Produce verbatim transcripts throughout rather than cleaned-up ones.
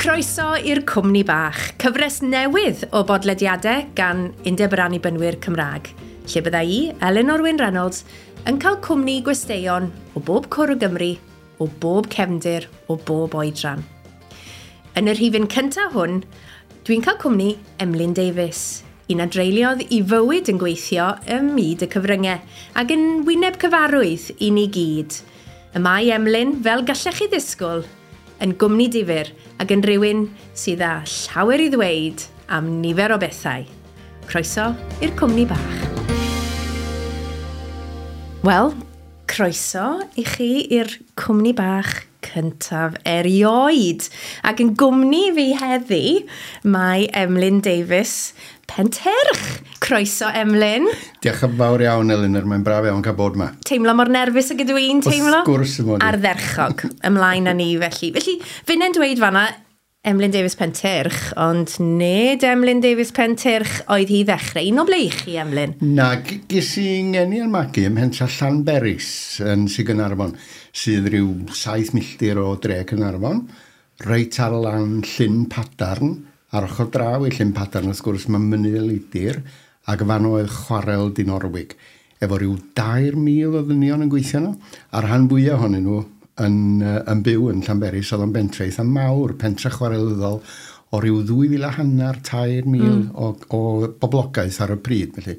Croeso i'r Cwmni Bach, cyfres newydd o bodlediadau gan Undeb yr Annibynwyr Cymraeg, lle bydda i, Eleanor Wyn Reynolds, yn cael cwmni gwesteion o bob cwr o Gymru, o bob cefndir, o bob oedran. Yn yr rhifyn cyntaf hwn, dwi'n cael cwmni Emlyn Davies, un a dreuliodd i fywyd yn gweithio ym myd y cyfryngau, ac yn wyneb cyfarwydd i ni gyd. Y mae Emlyn, fel gallech chi ddisgwyl, yn gwmni difyr ac yn rhywun sydd â llawer i ddweud am nifer o bethau. Croeso i'r Cwmni Bach. Wel, croeso i chi i'r Cwmni Bach cyntaf erioed. Ac yn gwmni fi heddi, mae Emlyn Davies Penterch. Croeso, Emlyn. Diolch yn fawr iawn, Eleanor. Mae'n braf iawn cael bod yma. Teimlo mor nerfus ag ydw i'n teimlo? Wrth gwrs y mod i. Ardderchog, ymlaen â ni felly. Felly, fy'n e'n dweud fanna, Emlyn Davies Penterch, ond nid Emlyn Davies Penterch oedd hi ddechrau. Un o ble i chi, Emlyn? Na, ges i ngeni yn magu ym Mhentra Llanberis yn Sir Gaernarfon, sydd rhyw saith milltir o dre Caernarfon, reit ar lan Llyn Padarn, ar ochr draw i Llyn Padarn, wrth gwrs, mae mynydd y Leidir, ac fan oedd chwarel Dinorwig, efo rhyw dair mil o ddynion yn gweithio nhw, a'r rhan fwyaf ohonyn nhw yn, uh, yn byw yn Llanberis, oedd o'n bentre eitha mawr, pentre chwarelyddol, o ryw ddwy fil a hanner, tair mil mm. o, o boblogaeth ar y pryd. Felly.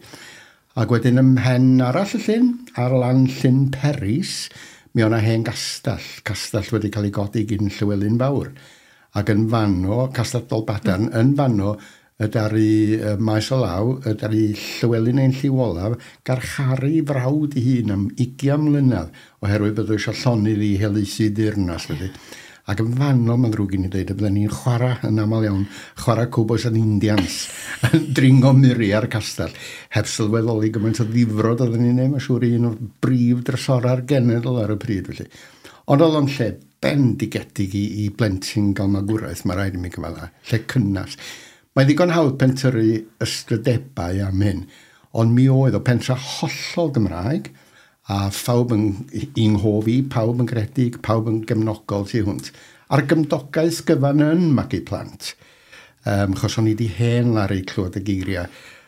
Ac wedyn ymhen arall y llyn, ar lan Llyn Peris, mi o'na hen gastell, castell wedi cael ei godi gyn Llywelyn Fawr. Ac yn fanno, Castell Dolbadarn, mm. yn fanno, ydaru uh, maes o law, ydaru Llywelyn ein Lliwolaf, garcharu frawd i hun am ugian mlynedd, oherwydd byddai eisiau llonydd i helaethu dirnas. Wedi. Ac yn fanno, mae'n ddrwg i ni dweud, y byddai ni'n chwarae yn aml iawn, chwarae Cowboys and Indians, yn dringo miri ar castell, heb sylweddoli gymaint o ddifrod oedden ni'n neud, mae'n siŵr un o brif drysora'r genedl ar y pryd. Felly. Ond oedd o'n lle bendigedig i, i blentyn gael magwraeth, mae rhaid i mi gyfadda, lle cynnas. Mae ddigon hawdd pentyrru ystradebau am hyn, ond mi oedd o pentra hollol Gymraeg, a phawb yn un hofi, pawb yn gredig, pawb yn gefnogol tu hwnt. A'r gymdogaeth gyfan yn magu plant, um, chos o'n i di hen lari clywed y geiriau.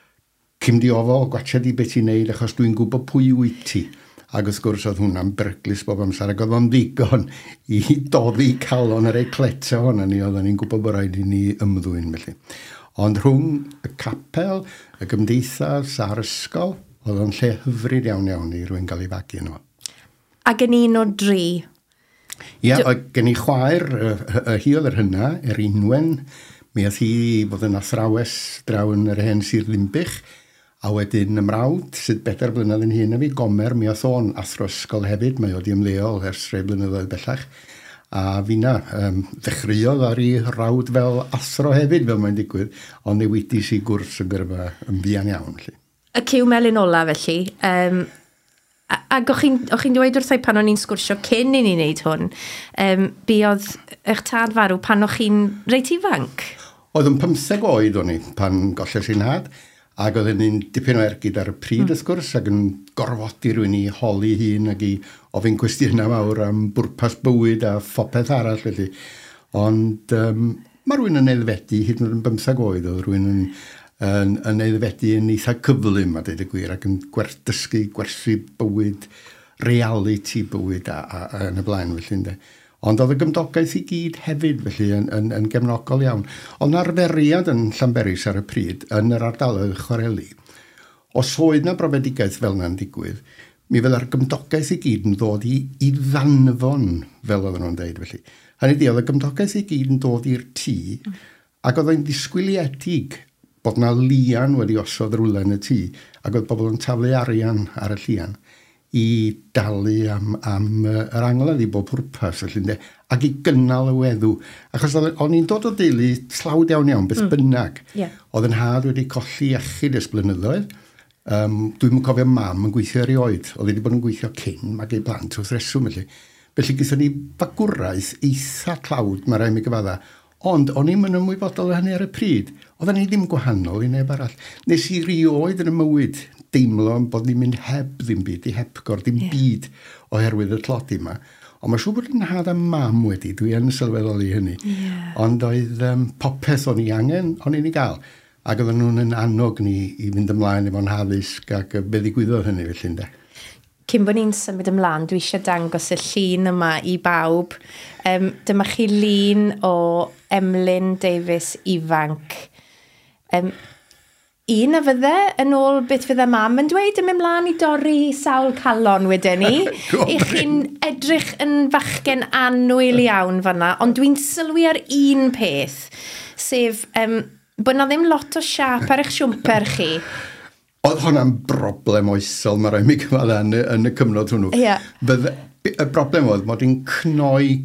Cym diofol, gwachod i beth i'n neud, achos dwi'n gwybod pwy wyt ti. Ac wrth gwrs oedd hwnna'n berglus bob amser, ac oedd o'n ddigon i doddi calon yr ecleta hwnna ni, oedd ni'n gwybod bod rhaid i ni ymddwyn. Felly. Ond rhwng y capel, y gymdeithas a'r ysgol, oedd o'n lle hyfryd iawn iawn i rwy'n cael ei fagu yno. Ac yn un o dri? Ia, D oedd gen i chwaer, y, y, hi oedd yr hynna, yr unwen, mi oedd hi bod yn athrawes draw yn yr hen Sir Ddinbych, a wedyn y mrawd, sydd bedair blynedd yn hyn a fi, Gomer, mi oedd o'n athro ysgol hefyd, mae oedd i ymleol ers rhai blynyddoedd bellach. A fi na, um, ddechreuodd ar ei rawd fel athro hefyd, fel mae'n digwydd, ond newidis i gwrs yn gyrfa yn fian iawn. Lle. Y cyw melyn ola felly, um, ac o'ch chi'n dweud wrthai pan o'n i'n sgwrsio cyn i ni wneud hwn, um, bu oedd eich tad farw pan o'ch chi'n reit ifanc? Oedd yn pymtheg oed o'n i pan golles i'n had, ac oedd yn dipyn o ergyd ar y pryd, mm. wrth gwrs, ac yn gorfodi rwy'n i holi hun ac i ofyn cwestiynau mawr am bwrpas bywyd a phopeth arall. Felly. Ond um, mae rwy'n yn eiddfedu, hyd yn oed yn bymtheg oed, oedd rwy'n yn, yn, yn eiddfedu yn eitha cyflym, a dweud y gwir, ac yn gwerthdysgu, gwerthu bywyd, reality bywyd a, a, a yn y blaen. Felly, ond oedd y gymdogaeth i gyd hefyd, felly, yn, yn, yn gefnogol iawn. Ond arferiad yn Llanberis ar y pryd, yn yr ardaloedd chwareli, os oedd na brofedigaeth fel yna'n digwydd, mi fydda'r gymdogaeth i gyd yn dod i, i ddanfon, fel oedden nhw'n dweud. Felly. Hynny di, oedd y gymdogaeth i gyd yn dod i'r tŷ, ac oedd e'n disgwyliedig bod na lian wedi osod rwle yn y tŷ, ac oedd bobl yn taflu arian ar y llian i dalu am, am uh, yr angladd i bob pwrpas, ac i gynnal y weddw. Achos o'n i'n dod o deulu tlawd iawn iawn, beth mm. bynnag. Yeah. Oedd yn had wedi colli iechyd ys blynyddoedd. Um, Dwi'n cofio mam yn gweithio erioed. Oedd wedi bod yn gweithio cyn, mag ei blant wrth reswm. Felly, felly gyda ni bagwraeth eitha tlawd, mae rai mi gyfadda. Ond o'n i'n yn ymwybodol o hynny ar y pryd. Oedden ni ddim gwahanol i neb arall. Nes i rioed yn y mywyd deimlo bod ni'n mynd heb ddim byd, i hebgor, dim yeah. byd oherwydd y tlodi yma. Ond mae'n siŵr bod yn had am mam wedi, dwi yn sylweddoli hynny. Yeah. Ond oedd um, popeth o'n i angen, o'n i'n ei gael. Ac oedden nhw'n yn annog ni i fynd ymlaen efo'n haddysg ac be ddigwyddodd hynny felly ynde. Cyn bod ni'n symud ymlaen, dwi eisiau dangos y llun yma i bawb. Um, dyma chi lun o Emlyn Davies ifanc. Um, Un a fydde, yn ôl beth fydde mam yn dweud, ym ymlaen i dorri sawl calon wedyn ni. I chi'n edrych yn fachgen annwyl iawn fanna, ond dwi'n sylwi ar un peth, sef um, bod na ddim lot o siap ar eich siwmper chi. Oedd hwnna'n broblem oesol, mae rhaid mi gyfadda yn, yn y cyfnod hwnnw. Yeah. Bydde, y broblem oedd mod i'n cnoi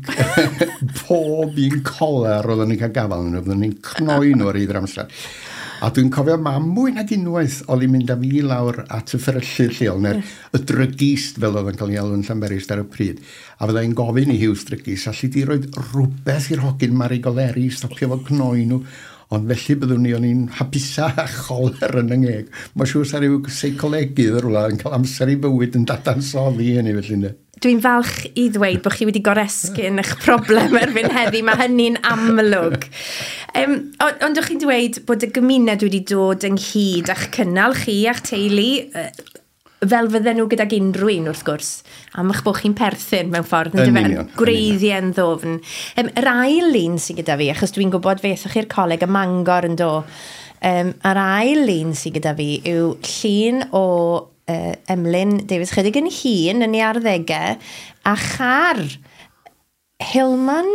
pob un coler oedden ni'n cael gafal yn nhw, oedden ni'n cnoi nhw ar eidr amser. A dwi'n cofio mam mwy nag unwaith oedd hi'n mynd â fi lawr at y fferyllir lleol, neu'r y drygist fel oedd yn cael ei alw yn Llanberis ar y pryd. A fyddai'n gofyn i Hughes drygist, allu di roed rhywbeth i'r hogyn Marigoleri, stopio fo cnoi nhw. Ond felly byddwn ni o'n i'n hapusa a choler yn yngeg. Mae siŵr sa rhyw seicolegydd yr wla yn cael amser i bywyd yn dadansoddi hynny felly ynddo. Dwi'n falch i ddweud bod chi wedi goresgyn eich problem erbyn heddi, mae hynny'n amlwg. Um, ond ond ydych chi'n dweud bod y gymuned wedi dod ynghyd a'ch cynnal chi a'ch teulu, uh, fel fydden nhw gydag unrhyw un wrth gwrs, am eich bod chi'n perthyn mewn ffordd yn dyfan, gwreiddiau'n ddofn. Um, yr ail lun sydd gyda fi, achos dwi'n gwybod fe ethwch i'r coleg y Mangor yn do, um, yr ail lun sydd gyda fi yw llun o uh, Emlyn Davies chydig yn hun yn ei arddegau, a char Hilman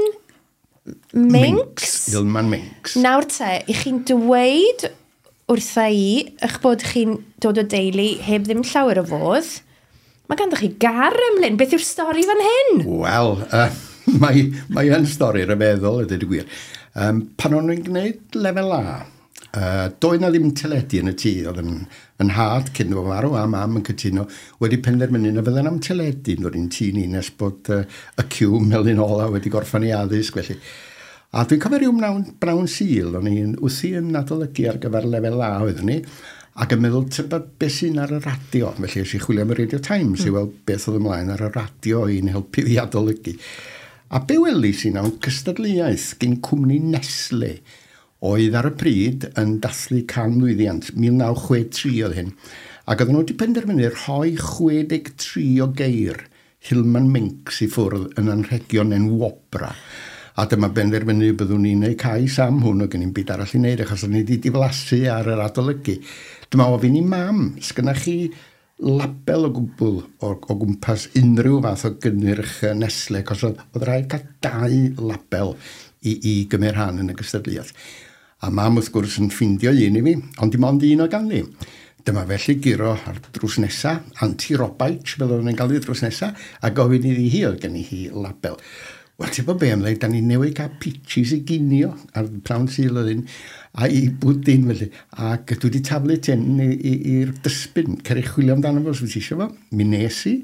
Minks. Hilman Minks. Nawr te, i chi'n dweud wrtha i, eich bod chi'n dod o deulu heb ddim llawer o fodd. Mae ganddo chi gar Emlyn. Beth yw'r stori fan hyn? Wel, uh, mae, mae yn stori ryfeddol, ydy gwir. Um, pan o'n i'n gwneud lefel A, uh, doedd na ddim teledu yn y tŷ, oedd yn, yn had cyn o farw a mam yn cytuno, wedi penderfynu na fydden am teledu yn dod i'n tŷ ni nes bod uh, y ciw Melyn Ola wedi gorffan i addysg felly. A dwi'n cofio rhyw mnawn, brawn sil, o'n i'n wthi yn adolygu ar gyfer lefel A oeddwn ni, ac yn meddwl tybed beth sy'n ar y radio. Felly eisiau chwilio am y Radio Times mm. i weld beth oedd ymlaen ar y radio i'n helpu fi adolygu. A be welis i nawn cystadleuaeth gyn cwmni Nestle oedd ar y pryd yn dathlu can lwyddiant, mil naw chwe tri oedd hyn. Ac oedden nhw wedi penderfynu rhoi chwe deg tri o geir Hilman Minks i ffwrdd yn anrhegion en Wobra. A dyma benderfynu byddwn ni'n neud cais am hwn o gen i'n byd arall i wneud, achos o'n i wedi diflasu ar yr adolygu. Dyma ofyn i mam, sgynna chi label o gwbl o, o gwmpas unrhyw fath o gynnyrch Nestle, achos oedd, oedd rhaid cael dau label i, i gymryd rhan yn y gystadleuaeth. A mam wrth gwrs yn ffindio un i fi, ond dim ond un o ganddi. Dyma felly giro ar drws nesa, anti-robait, fel oedd yn cael ei drws nesa, a gofyn iddi hi oedd gen i hi label. Wel, ti'n bod be ymlaen, da ni newydd cael pitches i ginio ar prawn syl oedd un, a i bwdyn felly. Ac dwi wedi taflu ten i'r dysbyn, cer i chwilio amdano fo, os wyt ti eisiau fo. Mi nes i,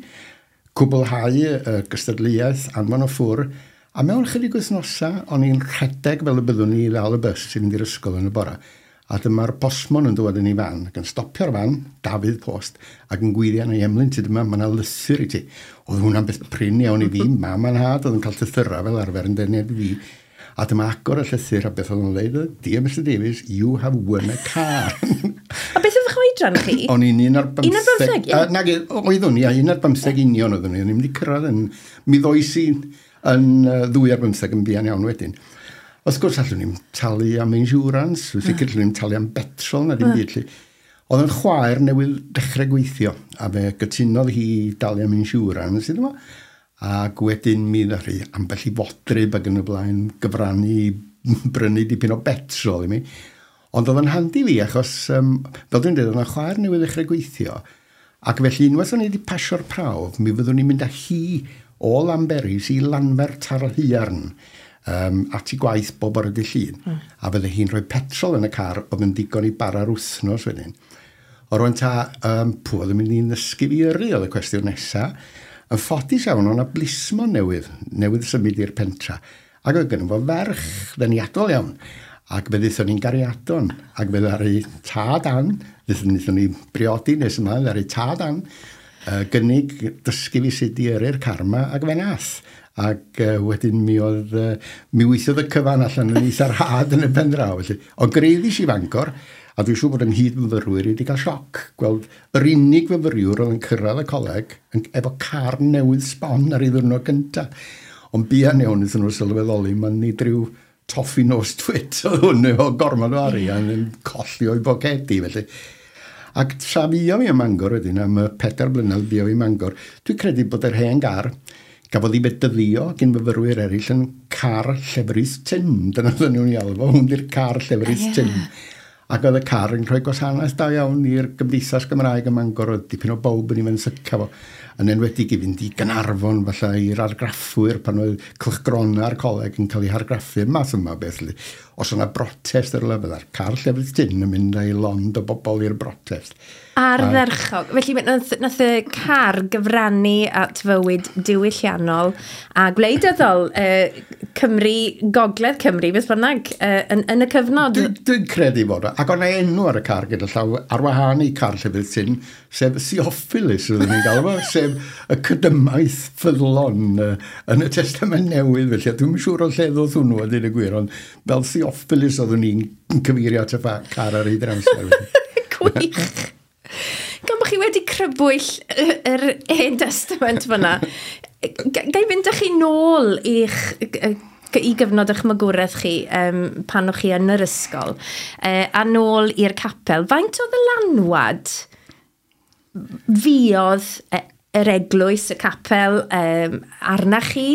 cwblhau y gystadleuaeth, anfon o ffwr, a mewn chydig wythnosa, o'n i'n rhedeg fel y byddwn ni i ddal y bus sy'n mynd i'r ysgol yn y bora. A dyma'r bosmon yn dod yn ei fan, ac yn stopio'r fan, Dafydd Post, ac yn gwyddio yn ei Emlyn, ti dyma, mae yna lythyr i ti. Oedd hwnna'n beth prin iawn i fi, mam a'n had, oedd yn cael tythyra fel arfer yn deniad i fi. A dyma agor y llythyr, a beth oedd yn dweud, Dear Mister Davies, you have won a car. A beth oedd eich oedran chi? O'n i'n un ar bymtheg. Un ar bymtheg, ie? Nag, oeddwn i, un ar bymtheg union oeddwn i. O'n i'n mynd i cyrraedd yn, mi ddoes i yn uh, ddwy ar bymtheg yn bian iawn wedyn. Wrth gwrs, allwn ni'n talu am insurance, wrth sicr allwn ni'n talu am betrol, na ddim byd. Oedd yn chwaer newydd dechrau gweithio, a fe gytunodd hi dalu am insurance, iddo fo. Ac wedyn mi ddari ambell i fodryb ac yn y blaen gyfrannu, brynu dipyn o betrol i mi. Ond oedd yn handi fi, achos, um, fel dwi'n dweud, oedd yn chwaer newydd dechrau gweithio. Ac felly, unwaith o'n i wedi pasio'r prawf, mi fyddwn ni'n mynd â hi o Lanberis i Lanfert ar y Hiarn. Um, at i gwaith bob ar y dy llun. Mm. A fydde hi'n rhoi petrol yn y car oedd yn digon i bara'r wythnos wedyn. O rwan ta, um, pwy oedd yn mynd i'n ddysgu fi yrru oedd y cwestiwn nesaf. Yn ffodus iawn, o'na blismo newydd, newydd symud i'r pentra. Ac oedd gen i fo ferch, ddeniadol iawn. Ac fe ddethon ni'n gariadon. Ac fe ddari tad an, ddethon ni briodi nes yma, ddari tad an. uh, gynnig dysgu fi sut i yrru'r car ma, ac fe nath. Ac uh, wedyn mi oedd, uh, mi weithiodd y cyfan allan yn eitha'r had yn y pen draw. Felly. Ond greiddish i Fangor, a dwi'n siŵr bod yn hyd myfyrwyr wedi cael sioc. Gweld yr unig fyfyriwr oedd yn cyrraedd y coleg yn, efo car newydd sbon ar ei ddwrnod gyntaf. Ond bian iawn iddyn nhw sylweddoli, mae'n nid rhyw toffi nos twit oedd hwn efo gormod o arian yn colli o'i bocedi. Felly. Ac tra bio fi ym Mangor wedyn, am y pedair blynedd bio fi ym Mangor, dwi'n credu bod yr hen gar gafodd ei bedyddio gyn fyfyrwyr eraill yn car llefrith tin. Dyna ddyn nhw'n iawn fo, hwn di'r car llefrith tin. Ac oedd y car yn rhoi gwasanaeth da iawn i'r Gymdeithas Gymraeg ym Mangor, oedd dipyn o bawb yn ei fynd syca fo. Yn enwedig i fynd i Gaernarfon, falle i'r argraffwyr, pan oedd cylchgronau'r coleg yn cael ei hargraffu, math yma beth. Os yna brotest ar lefydd, ar car llefrith tin yn mynd â'i lond o bobl i'r brotest. Ardderchog. Felly nath, nath y car gyfrannu at fywyd diwylliannol a gwleidyddol uh, Cymru, Gogledd Cymru, beth bynnag, uh, yn, yn y cyfnod. Dwi'n dwi credu fod o. Ac o'na enw ar y car gyda llaw ar wahân i car llefydd tin, sef Theophilus, oedden ni'n gael fo, sef y cydymaeth ffyddlon uh, yn y Testament Newydd. Felly, dwi'n siŵr o lle ddodd hwnnw a dyn y gwir, ond fel Theophilus oedden ni'n cyfeirio at y car ar ei dramser. Gwych. Gan bod chi wedi crybwyll yr Hen Testament fyna, gai fynd â chi nôl i'ch, i gyfnod eich magwraeth chi um, pan o'ch chi yn yr ysgol, uh, a nôl i'r capel. Faint o ddylanwad fiodd yr eglwys, y capel, um, arna chi?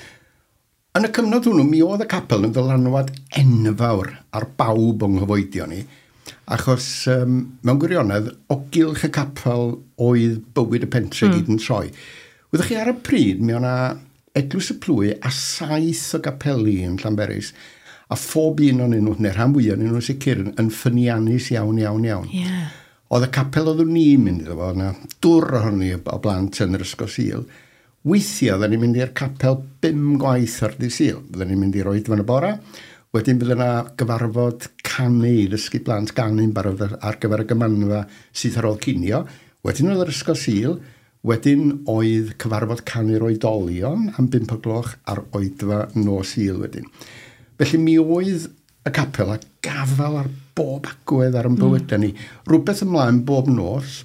Yn y cyfnod hwnnw, mi oedd y capel yn ddylanwad enfawr ar bawb o'n nghyfoedion ni. Achos um, mewn gwirionedd, o gylch y capel oedd bywyd y pentre mm. gyd yn troi. Wyddoch chi ar y pryd, mi o'na eglwys y plwy a saith o gapeli yn Llanberis, a phob un o'n nhw, neu rhan fwyaf o'n nhw'n sicr, yn ffyniannus iawn, iawn, iawn. Yeah. Oedd y capel oeddwn ni'n mynd iddo fo, o'na dwr ohoni o blant yn yr ysgol Sul. Weithiau, oedden ni'n mynd i'r capel bum gwaith ar dydd Sul. Oedden ni'n mynd i'r oed fan y bora. Wedyn bydd yna gyfarfod canu, dysgu blant ganu'n barod ar gyfer y gymanfa sydd ar ôl cinio. Wedyn oedd yr ysgol Sul, wedyn oedd cyfarfod canu'r oedolion am bump o gloch ar oedfa nos Sul wedyn. Felly mi oedd y capel a gafel ar bob agwedd ar yn bywydau ni. Rhywbeth ymlaen bob nos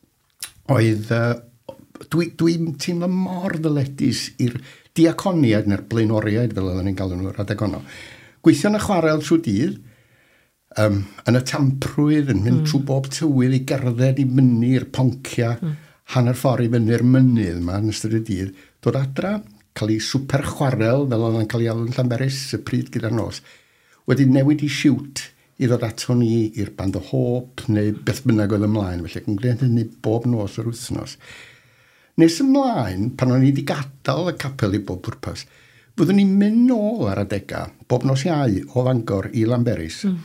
oedd, uh, dwi'n dwi teimlo mor ddyledus i'r diaconiaid neu'r blaenoriaid fel oedden ni'n galw nhw'r adeg honno. Gweithio yn y chwarel trwy dydd, um, yn y tamprwydd, yn mynd mm. trwy bob tywydd i gerdded i fyny'r poncia, mm. hanner ffordd i fyny'r mynydd yma yn ystod y dydd, dod adra, cael ei swper chwarel fel oedd yn cael ei alw'n Llanberis, y pryd gyda'r nos. Wedyn newid i siwt i ddod ato ni i'r band o hop neu beth bynnag oedd ymlaen, felly yn gwneud hynny bob nos yr wythnos. Nes ymlaen, pan o'n i wedi gadael y capel i bob pwrpas, byddwn ni'n mynd nôl ar adegau, bob nos iau o Fangor i Llanberis. Mm.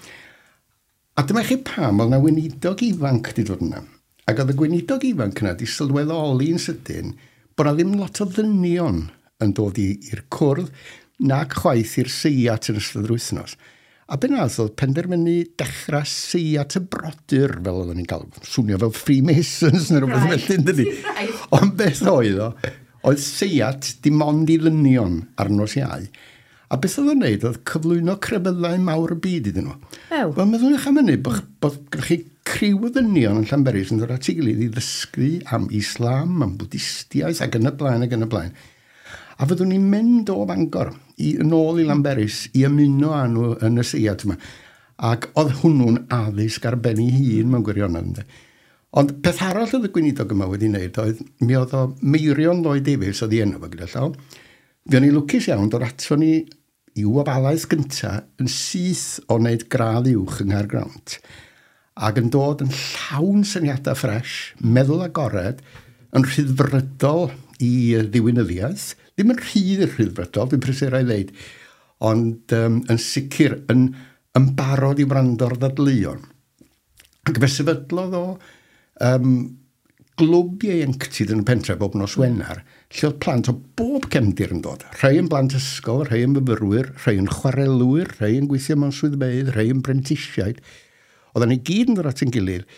A dyma chi pam, oedd na weinidog ifanc di dod yna. Ac oedd y gweinidog ifanc yna di sylweddoli yn sydyn bod na ddim lot o ddynion yn dod i'r cwrdd nac chwaith i'r seiat yn ystod yr wythnos. A benaeth oedd penderfynu dechrau seiat y brodyr fel oedden ni'n cael. Swnio fel Freemasons neu rhywbeth right. felly, dydy. Right. Ond beth oedd o? Oedd seiat dim ond i ddynion ar nos iau. A beth oedd o'n neud, oedd cyflwyno crefyddau mawr y byd iddyn nhw. Oh. Wel, meddwl eich am hynny, bod, bod gyda chi criw o ddynion yn Llanberis yn dod at ei gilydd i ddysgu am Islam, am Bwdistiaeth, ac yn y blaen, ac yn y blaen. A fyddwn ni'n mynd o Fangor i, yn ôl i Llanberis i ymuno â nhw yn y seiat yma. Ac oedd hwnnw'n addysg ar ben ei hun mewn gwirionedd. Ond peth arall oedd y gweinidog yma wedi wneud oedd, mi oedd o Meirion Lloyd Davies oedd i enw fo gyda llaw. Fi o'n i lwcus iawn dod ato ni i wafalaeth gyntaf yn syth o wneud gradd uwch yng Nghaergrawnt. Ac yn dod yn llawn syniadau ffres, meddwl agored, yn rhyddfrydol i ddiwinyddiaeth. Ddim yn rhydd i'r rhyddfrydol, dwi'n presurau i ddeud, ond um, yn sicr yn, yn barod i wrando'r ddadleuon. Ac fe sefydlodd o um, glwb ieuenctid yn y pentre bob nos Wener, lle oedd plant o bob cefndir yn dod. Rhai yn blant ysgol, rhai yn myfyrwyr, rhai yn chwarelwyr, rhai yn gweithio mewn swyddfeydd, rhai yn brentisiaid. Oedden ni gyd yn dod at ein gilydd.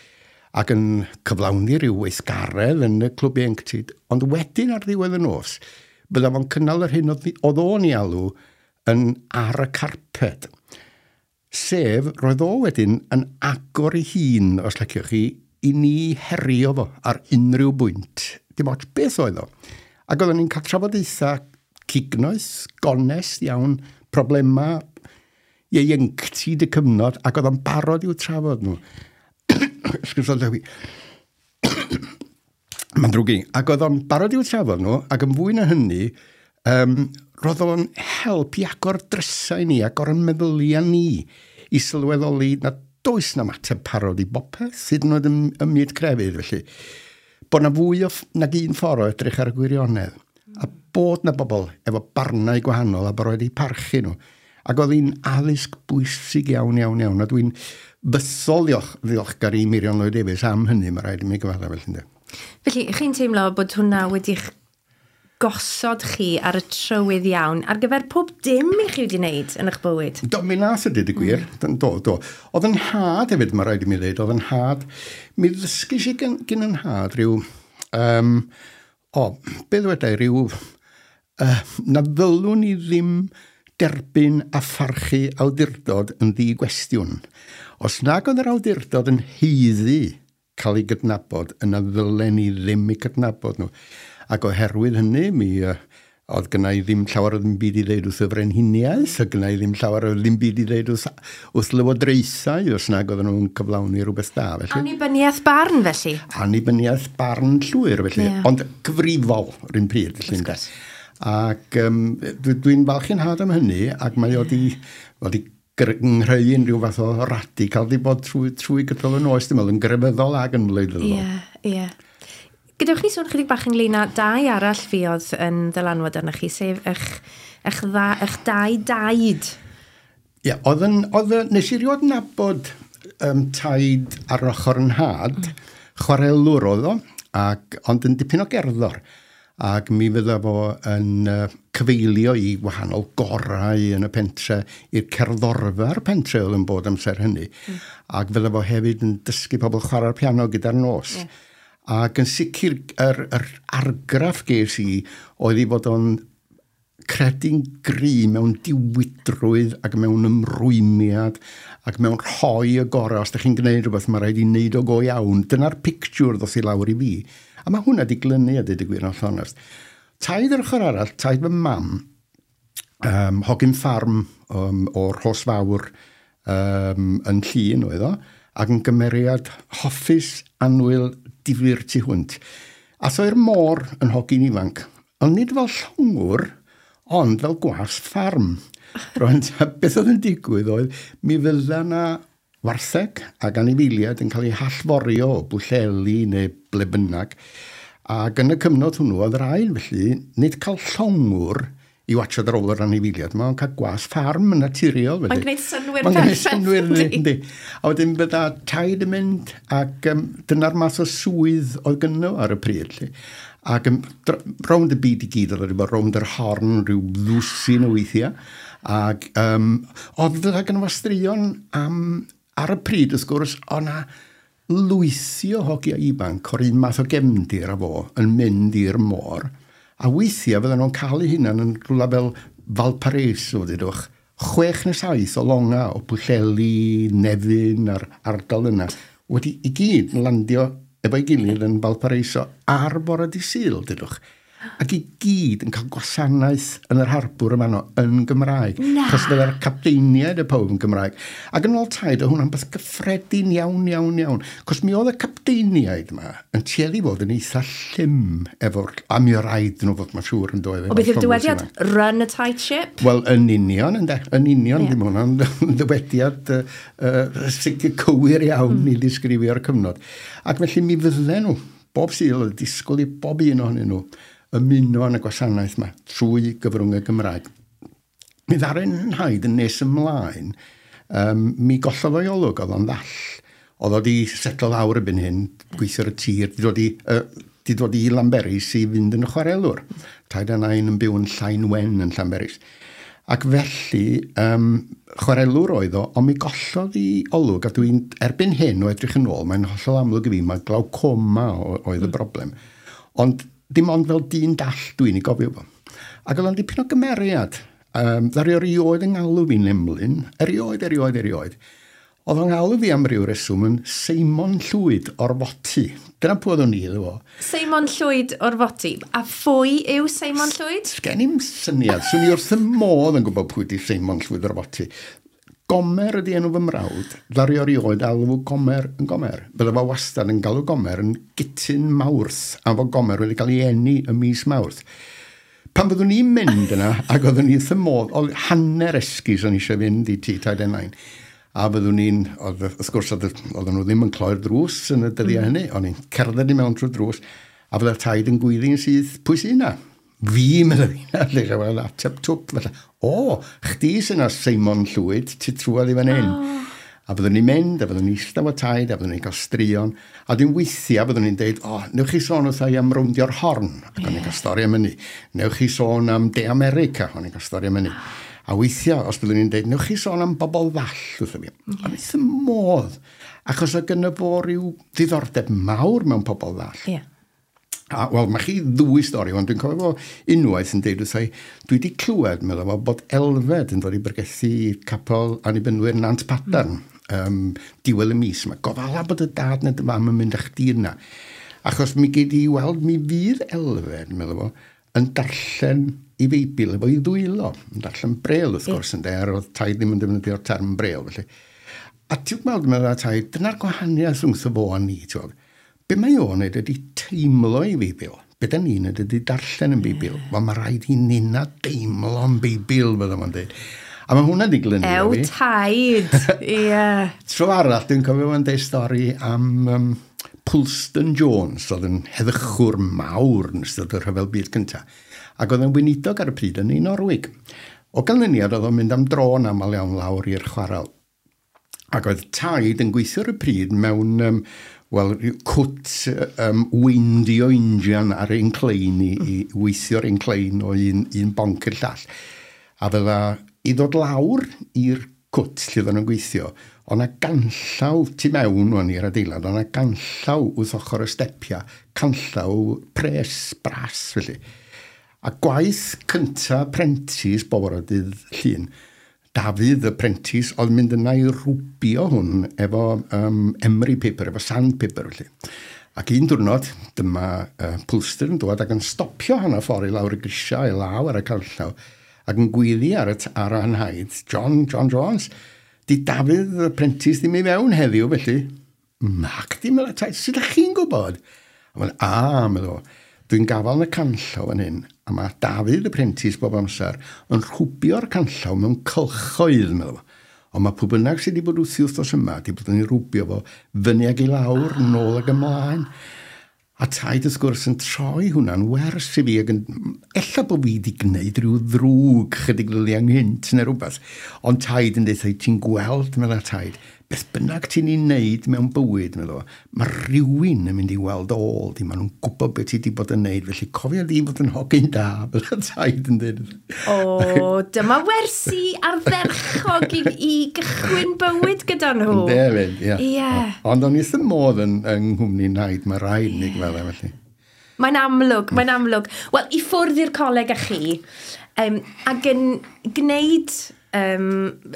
ac yn cyflawni rhyw weithgaredd yn y clwb ieuenctid, ond wedyn ar ddiwedd y nos, bydda fo'n cynnal yr hyn oedd o'n i alw yn ar y carped. Sef, roedd o wedyn yn agor ei hun, os leciwch chi, i ni herio fo ar unrhyw bwynt. Dim ots beth oedd o. Ac oedden ni'n cael trafodaethau cignoes, gonest iawn, problema ieuenctid y cyfnod, ac oedd o'n barod i'w trafod nhw. Ysgrifennu Dewi. Mae'n drwg i. Ac oedd o'n barod i'w trafod nhw, ac yn fwy na hynny, um, roedd o'n help i agor drysau ni, agor yn meddyliau ni, i sylweddoli na does na mateb parod i bopeth, sydd yn oed ym, ymwyd crefydd, felly. Bod na fwy o nag un ffordd o edrych ar y gwirionedd, a bod na bobl efo barnau gwahanol a bod wedi parchu nhw. Ac oedd hi'n addysg bwysig iawn, iawn, iawn, a dwi'n bythol ddiolch, ddiolchgar i Miriam Lloyd Davies am hynny, mae rhaid i mi gyfadda fel hynny. Felly, chi'n teimlo bod hwnna wedi'ch gosod chi ar y trywydd iawn ar gyfer pob dim i chi wedi wneud yn eich bywyd? Do, mi nas ydy dy gwir. Mm. Do, do. Oedd yn had hefyd, mae rhaid i mi ddweud, oedd yn had. Mi ddysgis i gyn, gyn yn had rhyw, um, o, beth wedau, rhyw, uh, na ddylwn ni ddim derbyn a pharchu awdurdod yn ddi-gwestiwn. Os nag oedd yr awdurdod yn heiddi cael ei gydnabod, yna ddylen ni ddim ei gydnabod nhw. Ac oherwydd hynny, mi uh, oedd gyna i ddim llawer o ddim byd i ddeud wrth y frenhiniaeth, a gyna i ddim llawer o ddim byd i ddeud wrth, wrth lywodraethau, os nag oedd nhw'n cyflawni rhywbeth da. Felly. Annibyniaeth barn, felly? Annibyniaeth barn llwyr, felly. Yeah. Ond gyfrifol rhywun pryd, felly. Ac um, dwi'n falch i'n had am hynny, ac mae wedi, wedi nghreu unrhyw fath o radical di bod trwy, trwy gydol y noes, dim ond yn grefyddol ac yn wleidyddol. Ie, yeah, ie. Yeah. Gadewch ni sôn chydig bach ynglyn â dau arall fi oedd yn ddylanwad arna chi, sef eich, eich, dda, eich dau daid. Ie, yeah, oedd yn, oedd yn, nes i rioed nabod um, taid ar ochr yn had, mm. chwarelwr oedd o, ac, ond yn dipyn o gerddor. Ac mi fydda fo yn uh, cyfeilio i wahanol gorau yn y pentre i'r cerddorfa'r pentre oedd yn bod amser hynny. Mm. Ac fydda fo hefyd yn dysgu pobl chwarae'r piano gyda'r nos. Yeah. Ac yn sicr, yr, yr argraff ges i oedd i fod o'n credu'n gry mewn diwydrwydd ac mewn ymrwymiad ac mewn rhoi y gorau. Os da chi'n gwneud rhywbeth, mae rhaid i wneud o go iawn. Dyna'r pictiwr ddos i lawr i fi. A mae hwnna di glynu a dweud y gwir yn llonest. Taid yr ochr arall, taid fy mam, um, hogyn ffarm um, o'r Rhosfawr um, yn Llun oedd o, ac yn gymeriad hoffus anwyl difyr tu hwnt. A so i'r môr yn hogyn ifanc, ond nid fel llongwr, ond fel gwas ffarm. Roedd beth oedd yn digwydd oedd, mi fydda na wartheg ac anifeiliaid yn cael ei hallforio o Bwllheli neu ble bynnag. Ac yn y cyfnod hwnnw, oedd rhaid felly, nid cael llongwr i watchad ar ôl yr anifeiliaid. Mae'n cael gwas ffarm yn naturiol. Mae'n gwneud synwyr perffaith. Yndi. A wedyn bydda taid yn mynd ac um, dyna'r math o swydd oedd gynno ar y pryd. Lle. Ac um, rownd y byd i gyd oedd wedi bod rownd yr horn rhyw ddwsin o weithiau. Ac um, oedd fydda gynno fo straeon am, ar y pryd wrth gwrs, oedd na lwythio hogia ifanc o'r un math o gefndir a fo yn mynd i'r môr. A weithiau fydden nhw'n cael eu hunan yn rhywle fel Valparaiso, dydwch, chwech neu saith o longa o Bwllheli, Nefyn a'r ardal yna, wedi i gyd yn landio efo'i gilydd yn Valparaiso ar bore dydd Sul, dydwch. Ac i gyd yn cael gwasanaeth yn yr harbwr yma no, yn Gymraeg. Na! Cos fydda'r capteiniaid y pob yn Gymraeg. Ac yn ôl taid, o hwnna'n beth gyffredin iawn, iawn, iawn. Cos mi oedd y capteiniaid yma yn tueddu fod yn eitha llym efo'r... A mi o rhaid nhw fod, mae'n siŵr yn dweud. O beth yw'r dywediad? Run a tight ship? Wel, yn union, yn, yn union, yeah. Dim hwnna'n dywediad uh, uh, sicr cywir iawn mm. i ddisgrifio'r cyfnod. Ac felly mi fydden nhw, bob Sul, disgwyl i bob un ohonyn nhw, ymuno yn y gwasanaeth yma trwy gyfrwng y Gymraeg. Mi ddaren yn haid yn nes ymlaen, um, mi gollodd o'i olwg oedd o'n ddall. Oedd o di setlo lawr y byn hyn, gweithio'r y tir, di dod i, uh, di dod i Llanberis i fynd yn y chwarelwr. Taid yna un yn byw yn Llaenwen yn Llanberis. Ac felly, um, chwarelwr oedd o, ond mi gollodd i olwg, a dwi'n erbyn hyn o edrych yn ôl, mae'n hollol amlwg i fi, mae glaucoma oedd y broblem. Ond dim ond fel dyn dall dwi'n ei gofio fo. Ac oedd o'n dipyn o gymeriad. Um, Ddari erioed yn galw fi'n lemlyn, erioed, erioed, erioed. Oedd o'n galw fi am ryw reswm yn Seimon Llwyd o'r Foti. Dyna pwy oedd o'n i iddo fo. Seimon Llwyd o'r Foti. A phwy yw Seimon Llwyd? Sgen i'n syniad. Swn i wrth y modd yn gwybod pwy di Seimon Llwyd o'r Foti. Gomer ydi enw fy mrawd. Ddari erioed alw Gomer yn Gomer. Bydde fo wastad yn galw Gomer yn Gytun Mawrth, a fo Gomer wedi cael ei eni y mis Mawrth. Pan byddwn ni'n mynd yna, ac oeddwn ni wrth y modd, oedd hanner esgus o'n eisiau fynd i Tŷ Taid Enain. A byddwn ni'n, wrth gwrs, oedden nhw ddim yn cloi'r drws yn y dyddiau hynny, o'n i'n cerdded i mewn trwy'r drws, a fydda'r taid yn gwyddi'n sydd, pwy sy'n yna? Fi, meddwl fi, na, lle gael ateb twp, fatha, o, chdi sy'n yna Seimon Llwyd, ti trwad i fan hyn. Oh. A byddwn ni'n mynd, a byddwn ni'n eistedd o taid, a byddwn ni'n cael straeon. A dwi'n weithio, a byddwn ni'n dweud, o, newch chi sôn wrth ai am rowndio'r horn, ac o'n i'n cael stori am hynny. Newch chi sôn am De America, o'n i'n cael stori am hynny. A weithio, os byddwn ni'n dweud, newch chi sôn am bobl ddall, wrth fi. Ond eith y modd, achos o gynnu fo ryw ddiddordeb mawr mewn pobl ddall. Yeah. A, wel, mae chi ddwy stori, ond dwi'n cofio fo unwaith yn deud wrthai, dwi wedi clywed, meddwl fo, bod Elfed yn dod i byrgethu capel annibynnwyr Nant Padarn. Mm. Um, diwedd y mis. Mae gofala bod y dad na dy fam yn mynd â chdi yna. Achos mi gei di weld mi fydd Elfed, meddwl fo, yn darllen i Feibil efo i ddwylo. Yn darllen brel, wrth gwrs, yn der, oedd taid ddim yn defnyddio'r term brel. Felly. A ti'n gweld, meddwl taid, dyna'r gwahaniaeth rhwngth o fo a ni, ti'n gweld. Be mae o'n neud ydy teimlo i Feibil. Be da ni'n neud ydy darllen yn Feibil. Yeah. Wel, mae rhaid i nina deimlo yn Feibil, fydda fo'n dweud. A mae hwnna di glynu Ew, taid, ie. Tro arall, dwi'n cofio fo'n deud stori am um, Poulston Jones, oedd yn heddychwr mawr yn ystod y rhyfel byd cyntaf. Ac oedd yn weinidog ar y pryd yn ei Norwig. O ganlyniad, oedd o'n mynd am dro yn aml iawn lawr i'r chwarel. Ac oedd taid yn gweithio ar y pryd mewn, um, wel, cwt um, weindio Indian ar ein clein i, i weithio'r ein clein o un, un bonc i'r llall. A fydda i ddod lawr i'r cwt lle oedden nhw'n gweithio, ond na ganllaw tu mewn o'n i'r adeilad, ond na ganllaw wrth ochr y stepiau, canllaw pres, bras, felly. A gwaith cynta Prentice, Boforydydd Llyn, Dafydd y Prentice, oedd mynd yna i rwbio hwn efo um, emery paper, efo sandpaper, felly. Ac un diwrnod, dyma uh, Poulston yn dod ac yn stopio hana ffordd i lawr y grisiau, i lawr ar y canllaw, ac yn gwyddi ar y ar anhaid, John, John Jones, di Dafydd y Prentice ddim i fewn heddiw, felly, mac di meddwl, taid, sut ydych chi'n gwybod? A mae'n, a, meddwl, dwi'n gafal yn y canllaw yn hyn, a mae Dafydd y Prentice bob amser yn rhwbio'r canllaw mewn cylchoedd, meddwl. Ond mae pwy bynnag sydd wedi bod wrthi wrthos yma, wedi bod yn ei rwbio fo fyny ag i lawr, nôl ag ymlaen. A taid wrth gwrs yn troi hwnna'n wers i fi, ac yn, ella bod fi wedi gwneud rhyw ddrwg chydig lili anghynt neu rhywbeth, ond taid yn dweud, ti'n gweld, meddwl taid, beth bynnag ti'n ei wneud mewn bywyd, meddwl, mae rhywun yn mynd i weld ôl di, maen nhw'n gwybod beth ti wedi bod yn wneud, felly cofio di fod yn hogyn da, meddwl taid yn dweud. O, dyma wersi ardderchog i, i gychwyn bywyd gyda nhw. Yn defyd, ia. Yeah. Ond o'n i ddim modd yn, yng nghwmni naid, mae rhaid ni gweld e, felly. Mae'n amlwg, mae'n amlwg. Wel, i ffwrdd i'r coleg â chi, um, ac yn gwneud um,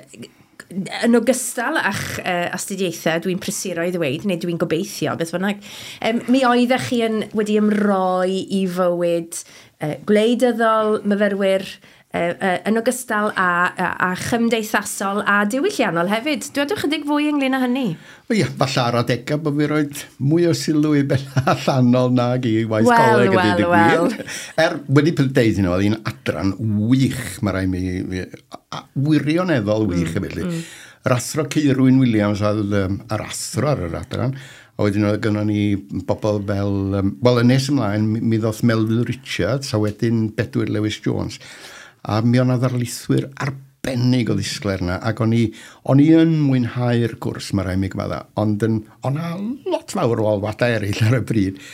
yn ogystal a'ch uh, astudiaethau, dwi'n prysuro i ddweud, neu dwi'n gobeithio, beth bynnag, um, mi oeddech chi yn, wedi ymroi i fywyd uh, gwleidyddol, myfyrwyr, uh, uh, yn ogystal a, a, a chymdeithasol a diwylliannol hefyd. Dwi chydig fwy ynglyn â hynny? O ia, falle ar adegau bod fi roed mwy o sylw i bella allanol nag i waith well, coleg well, ydy well. gwir. Er, wedi pildeidd nhw, oedd hi'n adran wych, mae rai mi, mi wirioneddol wych mm, felly. Mm. Yr athro Ceirwyn Williams oedd um, yr athro ar yr adran, a wedyn oedd gynnon ni bobl fel, um, wel, y nes ymlaen, mi, mi ddoth Melville Richards, a wedyn Bedwyr Lewis Jones. A mi o'n ddarlithwyr arbennig o ddisgler yna, ac o'n i, on i yn mwynhau'r gwrs, mae rai mi gyfadda, ond yn, o'n a lot fawr o olwadau eraill ar y bryd.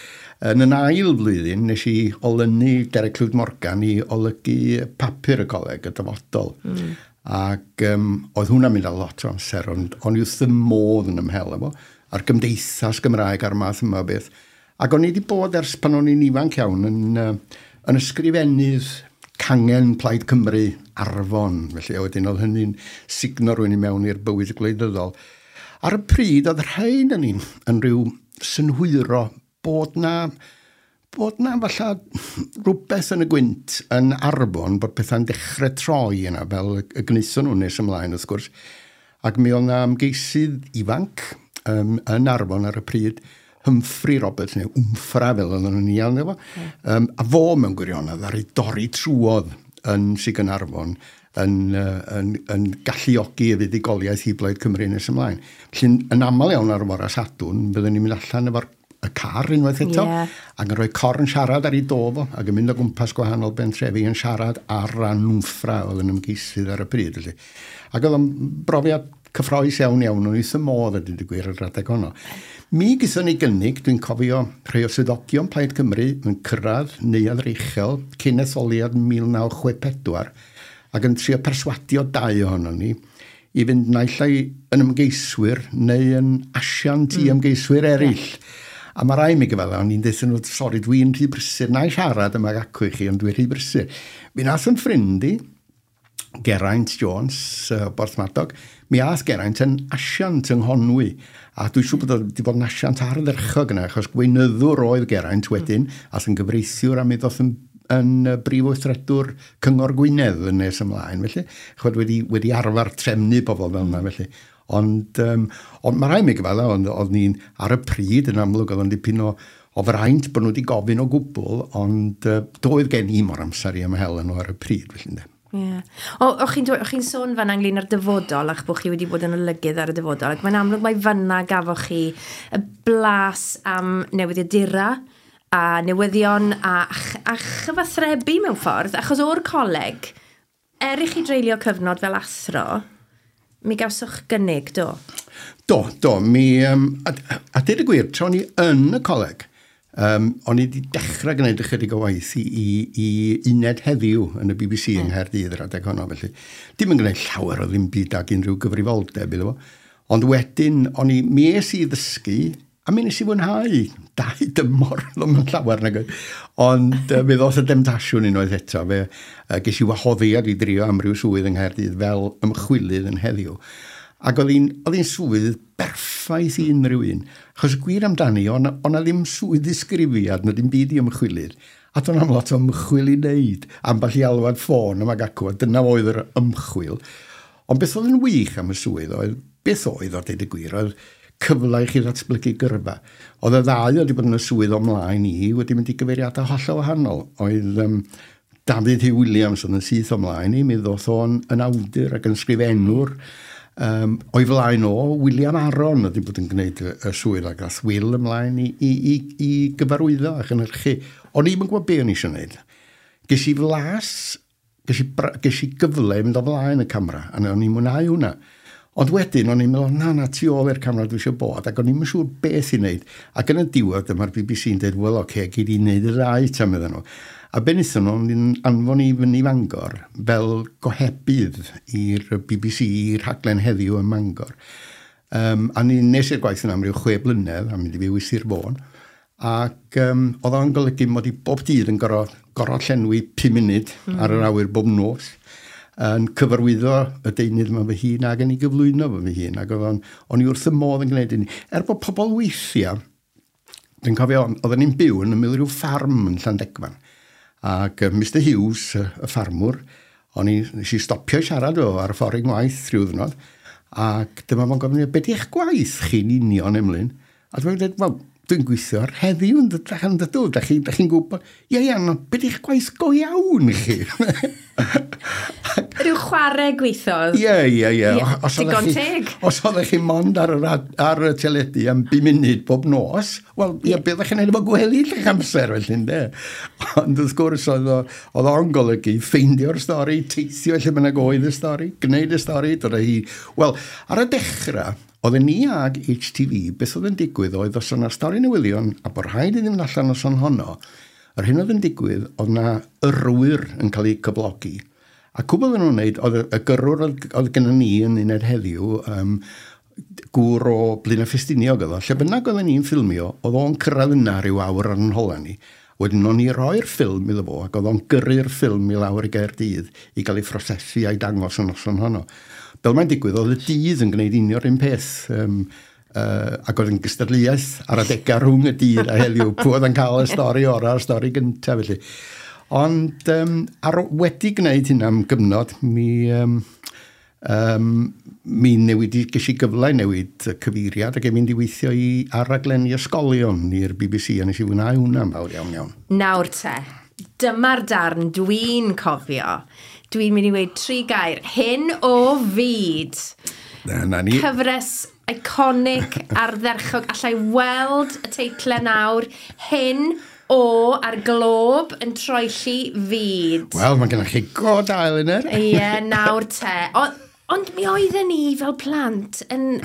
Yn yn ail blwyddyn, nes i olynu Derek Llwyd Morgan i olygu papur y coleg, y dyfodol. Mm. Ac um, oedd hwnna'n mynd â lot o amser, ond on i wrth y modd yn ymhel efo, a'r gymdeithas Gymraeg a'r math yma beth. Ac o'n i wedi bod ers pan o'n i'n ifanc iawn yn, uh, yn ysgrifennydd Cangen Plaid Cymru Arfon. Felly, a wedyn oedd hynny'n signo rwy'n i mewn i'r bywyd gwleidyddol. Ar y pryd, oedd rhain yn un yn rhyw synhwyro bod na, bod na falle rhywbeth yn y gwynt yn Arfon, bod pethau'n dechrau troi yna, fel y gneithon nhw nes ymlaen, wrth gwrs. Ac mi oedd na ymgeisydd ifanc um, yn Arfon ar y pryd, Humphrey Roberts, neu Wmffra fel oedd nhw'n iawn efo. Mm. Um, a fo mewn gwirionedd ar ei dorri trwodd yn Sir Gaernarfon yn, uh, yn, yn galluogi y fuddugoliaeth i Blaid Cymru nes ymlaen. Felly yn aml iawn ar fora Sadwrn, byddwn ni'n mynd allan efo'r y car unwaith eto, yeah. Ac yn rhoi corn siarad ar ei dofo, ac yn mynd o gwmpas gwahanol bentrefi yn siarad ar ran Wmffra oedd yn ymgeisydd ar y pryd. Felly. Ac oedd yn brofiad cyffroes iawn iawn, o'n eithaf modd ydy dy gwir yr adeg honno. Mi gyson ni gynnig, dwi'n cofio rhai o swyddogion Plaid Cymru yn cyrraedd Neuadd Reichel cyn etholiad mil naw chwe pedwar ac yn trio perswadio dau ohono ni i fynd naill ai yn ymgeiswyr neu yn asiant i ymgeiswyr eraill. Yeah. A mae rai mi gyfela, o'n i'n deithio nhw, sori, dwi'n rhy brysur, na i siarad yma gacw i chi, ond dwi'n rhy brysur. Mi nath yn ffrindi, Geraint Jones, uh, Borthmadog, mi ath Geraint yn asiant yng Nghonwy. A dwi'n siŵr bod wedi bod yn asiant ardderchog yna, achos gweinyddwr oedd Geraint wedyn, mm. ath yn gyfreithiwr a mi ddoth yn, yn uh, brif weithredwr Cyngor Gwynedd yn nes ymlaen, felly. Chod wedi, wedi arfer trefnu bobl fel yna, felly. Ond, um, ond mae rai mi gyfala, ond oedd ni'n ar y pryd yn amlwg, oedd o'n dipyn o, o fraint bod nhw wedi gofyn o gwbl, ond uh, doedd gen i mor amser i ymhel nhw ar y pryd. Felly, yeah. O, o'ch chi'n sôn fan anglyn ar dyfodol ac bod chi wedi bod yn olygydd ar y dyfodol, ac mae'n amlwg mae fyna gafoch chi y blas am newyddiadura a newyddion a, a chyfathrebu mewn ffordd, achos o'r coleg, er i chi dreulio cyfnod fel athro, mi gawswch gynnig, do? Do, do. Mi, um, a, a dweud y gwir, tra o'n i yn y coleg, um, o'n i wedi dechrau gwneud ychydig o waith i, i, i uned heddiw yn y B B C mm. yng Nghaerdydd yr adeg honno, felly. Dim yn gwneud llawer o ddim byd ag unrhyw gyfrifoldeb, iddo fo. Ond wedyn, o'n i, mi es i ddysgu, a mi nes i fwynhau dau dymor, ddim yn llawer nag oedd. Ond uh, fe ddoth y demtasiwn unwaith eto, fe uh, ges i wahoddiad i drio am ryw swydd yng Nghaerdydd fel ymchwilydd yn heddiw. Ac oedd hi'n swydd berffaith i unrhyw un. Achos y gwir amdani, o'na ddim swydd ddisgrifiad, na dim byd i ymchwilydd. A do'n am lot o ymchwil i wneud, ambell i alwad ffôn yma gacw, a dyna oedd yr ymchwil. Ond beth oedd yn wych am y swydd, oedd beth oedd o dweud y gwir, oedd cyfle i chi ddatblygu gyrfa. Oedd y ddau wedi bod yn y swydd omlaen i, wedi mynd i gyfeiriadau hollol wahanol. Oedd um, David Hugh Williams oedd yn syth omlaen i, mi ddoth o'n yn awdur ac yn sgrifennwr. Um, o'i flaen o, William Aron wedi bod yn gwneud y, y swydd ac ath Will ymlaen i, i, i, i gyfarwyddo ac yn yrchu. O'n i'n gwybod be o'n i eisiau gwneud. Ges i flas, ges i, ges i gyfle mynd o flaen y camera, a o'n i'n mwynhau hwnna. Ond wedyn, o'n i'n meddwl, na, na, tu ôl i'r camera dwi eisiau bod, ac o'n i'n siŵr beth i wneud. Ac yn y diwedd, dyma'r B B C'n dweud, wel, oce, okay, gyd i wneud y ddau tam iddyn nhw. A be wnaethon nhw, o'n anfon i fyny Fangor fel gohebydd i'r B B C, i'r rhaglen heddiw ym Mangor. Um, a ni nes i'r gwaith yna am ryw chwe blynedd, a mynd i fi Wythir Fôn. Ac um, oedd o'n golygu mod i bob dydd yn gorau, gorau llenwi pum munud mm. ar yr awyr bob nos. Yn cyfarwyddo y deunydd yma fy hun ac yn ei gyflwyno fy hun ac oedd o'n i wrth y modd yn gwneud hynny. Er bod pobl weithiau, dwi'n cofio, oedden ni'n byw yn ymwneud rhyw ffarm yn Llandegfan ac uh, mister Hughes, y, y ffarmwr, o'n i nes i stopio siarad o ar y ffordd i'n waith rhyw ddynod ac dyma fo'n gofyn, beth i'ch gwaith chi'n union ymlaen? A dwi'n dweud, wel, dwi'n gweithio ar heddiw yn dydach yn dydw, da chi'n chi gwybod, ie, ie, no, beth i'ch gwaith go iawn chi? Rhyw chwarae gweithodd? Ie, ie, ie. Digon teg. Os oeddech chi mond ar, ar y teledu am bum munud bob nos, wel, ie, beth ydych chi'n neud efo gweddill eich amser, felly, ynddo. Ond wrth gwrs, oedd o'n golygu ffeindio'r stori, teithio lle bynnag oedd y stori, gwneud y stori, dod o hi. Wel, ar y dechrau, oedden ni ag H T V, beth oedd yn digwydd oedd os yna stori newyddion, a bod rhaid i ddim allan os o'n honno, yr hyn oedd yn digwydd, oedd yna yrwyr yn cael ei cyflogi. A cwbl yn nhw'n wneud, oedd y gyrrwr oedd gennym ni yn uned heddiw, um, gŵr o Blaenau Ffestiniog oedd o, lle bynnag oedden ni'n ffilmio, oedd o'n cyrraedd yna rhyw awr ar yn hola ni. Wedyn o'n i roi'r ffilm iddo fo, ac oedd o'n gyrru'r ffilm i lawr i Gaerdydd i gael ei phrosesi a'i dangos yn noson honno. Fel mae'n digwydd, oedd y dydd yn gwneud unio'r un peth, um, uh, ac oedd yn gystadleuaeth ar adegau rhwng y dydd a heddiw, pwy oedd yn cael y stori ora, y stori gyntaf felly. Ond um, ar, wedi gwneud hynna am gyfnod, mi... Um, Um, mi newid i gysi gyfle newid y cyfeiriad ac e mynd i weithio i arraglenni ysgolion i'r B B C a nes i fwynhau hwnna'n fawr iawn iawn. Nawr te, dyma'r darn dwi'n cofio. Dwi'n mynd i weid tri gair. Hyn o fyd. Na ni. Cyfres iconic ardderchog. Allai weld y teitlau nawr. Hyn o ar glob yn troelli fyd. Wel, mae gennych chi go dael yn yr. Ie, yeah, nawr te. O, ond mi oedden ni fel plant yn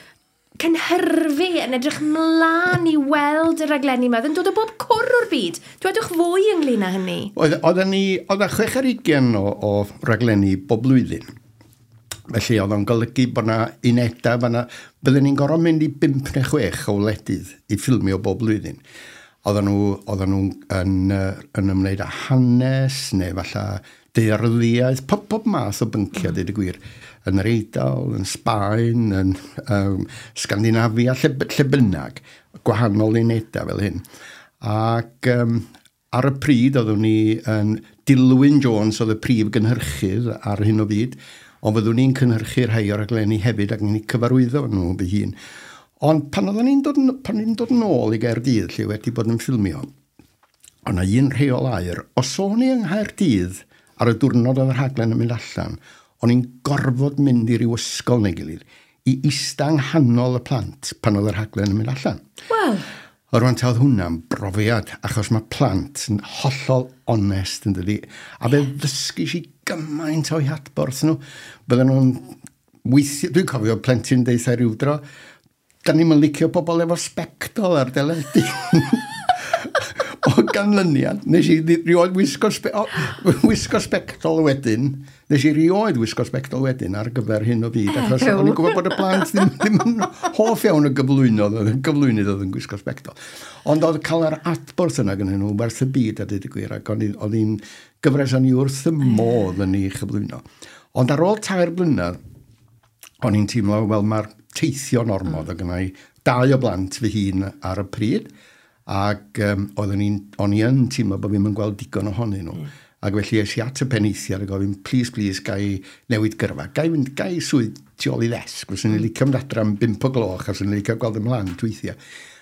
cynhyrfu, yn edrych mlaen i weld y raglenni yma. Yn dod o bob cwr o'r byd. Dwedwch fwy ynglyn â hynny. Oedden ni, oedd y chwech ar ugain o, o raglenni bob blwyddyn. Felly oedd o'n golygu bod yna unedau, bydden ni'n gorfod mynd i bimp neu chwech o wledydd i ffilmio bob blwyddyn. Oedden nhw, oedden nhw yn, yn ymwneud â hanes, neu falle dearddiaeth, pob, pob math o bynciau, dweud y gwir, yn yr Eidal, yn Sbaen, yn um, Scandinavia, lle, lle bynnag, gwahanol unedau fel hyn. Ac um, ar y pryd, oeddwn ni yn Dilwyn Jones, oedd y prif gynhyrchydd ar hyn o byd, ond fyddwn ni'n cynhyrchu rhai o'r raglenni hefyd ac ni'n cyfarwyddo nhw by hun. Ond pan oeddwn ni'n dod, dod yn ôl i Gaerdydd, lle wedi bod yn ffilmio, ond na un rheol air, os o'n i yng Nghaerdydd ar y diwrnod oedd y rhaglen yn mynd allan, o'n i'n gorfod mynd i ryw ysgol neu gilydd i ista nghanol y plant pan oedd y rhaglen yn mynd allan. Wel. O'r rwan ta oedd hwnna'n brofiad, achos mae plant yn hollol onest yn dydi. A be ddysgus i gymaint o'i hadborth nhw. Bydden nhw'n weithio, dwi'n cofio plentyn deitha ryw dro, da ni'n licio pobl efo spectol ar deledu. O ganlyniad, nes i rioed wisgo, spe o, wisgo spectol wedyn, nes i rioed wisgo spectol wedyn ar gyfer hyn o byd, achos o'n i'n gwybod bod y plant ddim, ddim yn hoff iawn y gyflwynodd, gyflwynydd oedd yn gwisgo spectol. Ond oedd cael yr adborth yna gyda nhw werth y byd a dweud y gwir, ac oedd hi'n gyfres o'n i wrth y modd yn ei chyflwyno. Ond ar ôl tair blynedd, o'n i'n teimlo, wel, mae'r teithio normod, ac yna i dau o blant fy hun ar y pryd, ac um, oedden ni'n, o'n i yn teimlo bod fi'n gweld digon ohonyn nhw. Mm. Ac felly es i at y peneithiad a gofyn, please, please, gai newid gyrfa. Gai, gai swydd tu ôl i ddesg, fes yn ei licio mynd adra am bimp o gloch, ac yn ei licio gweld ymlaen tweithio.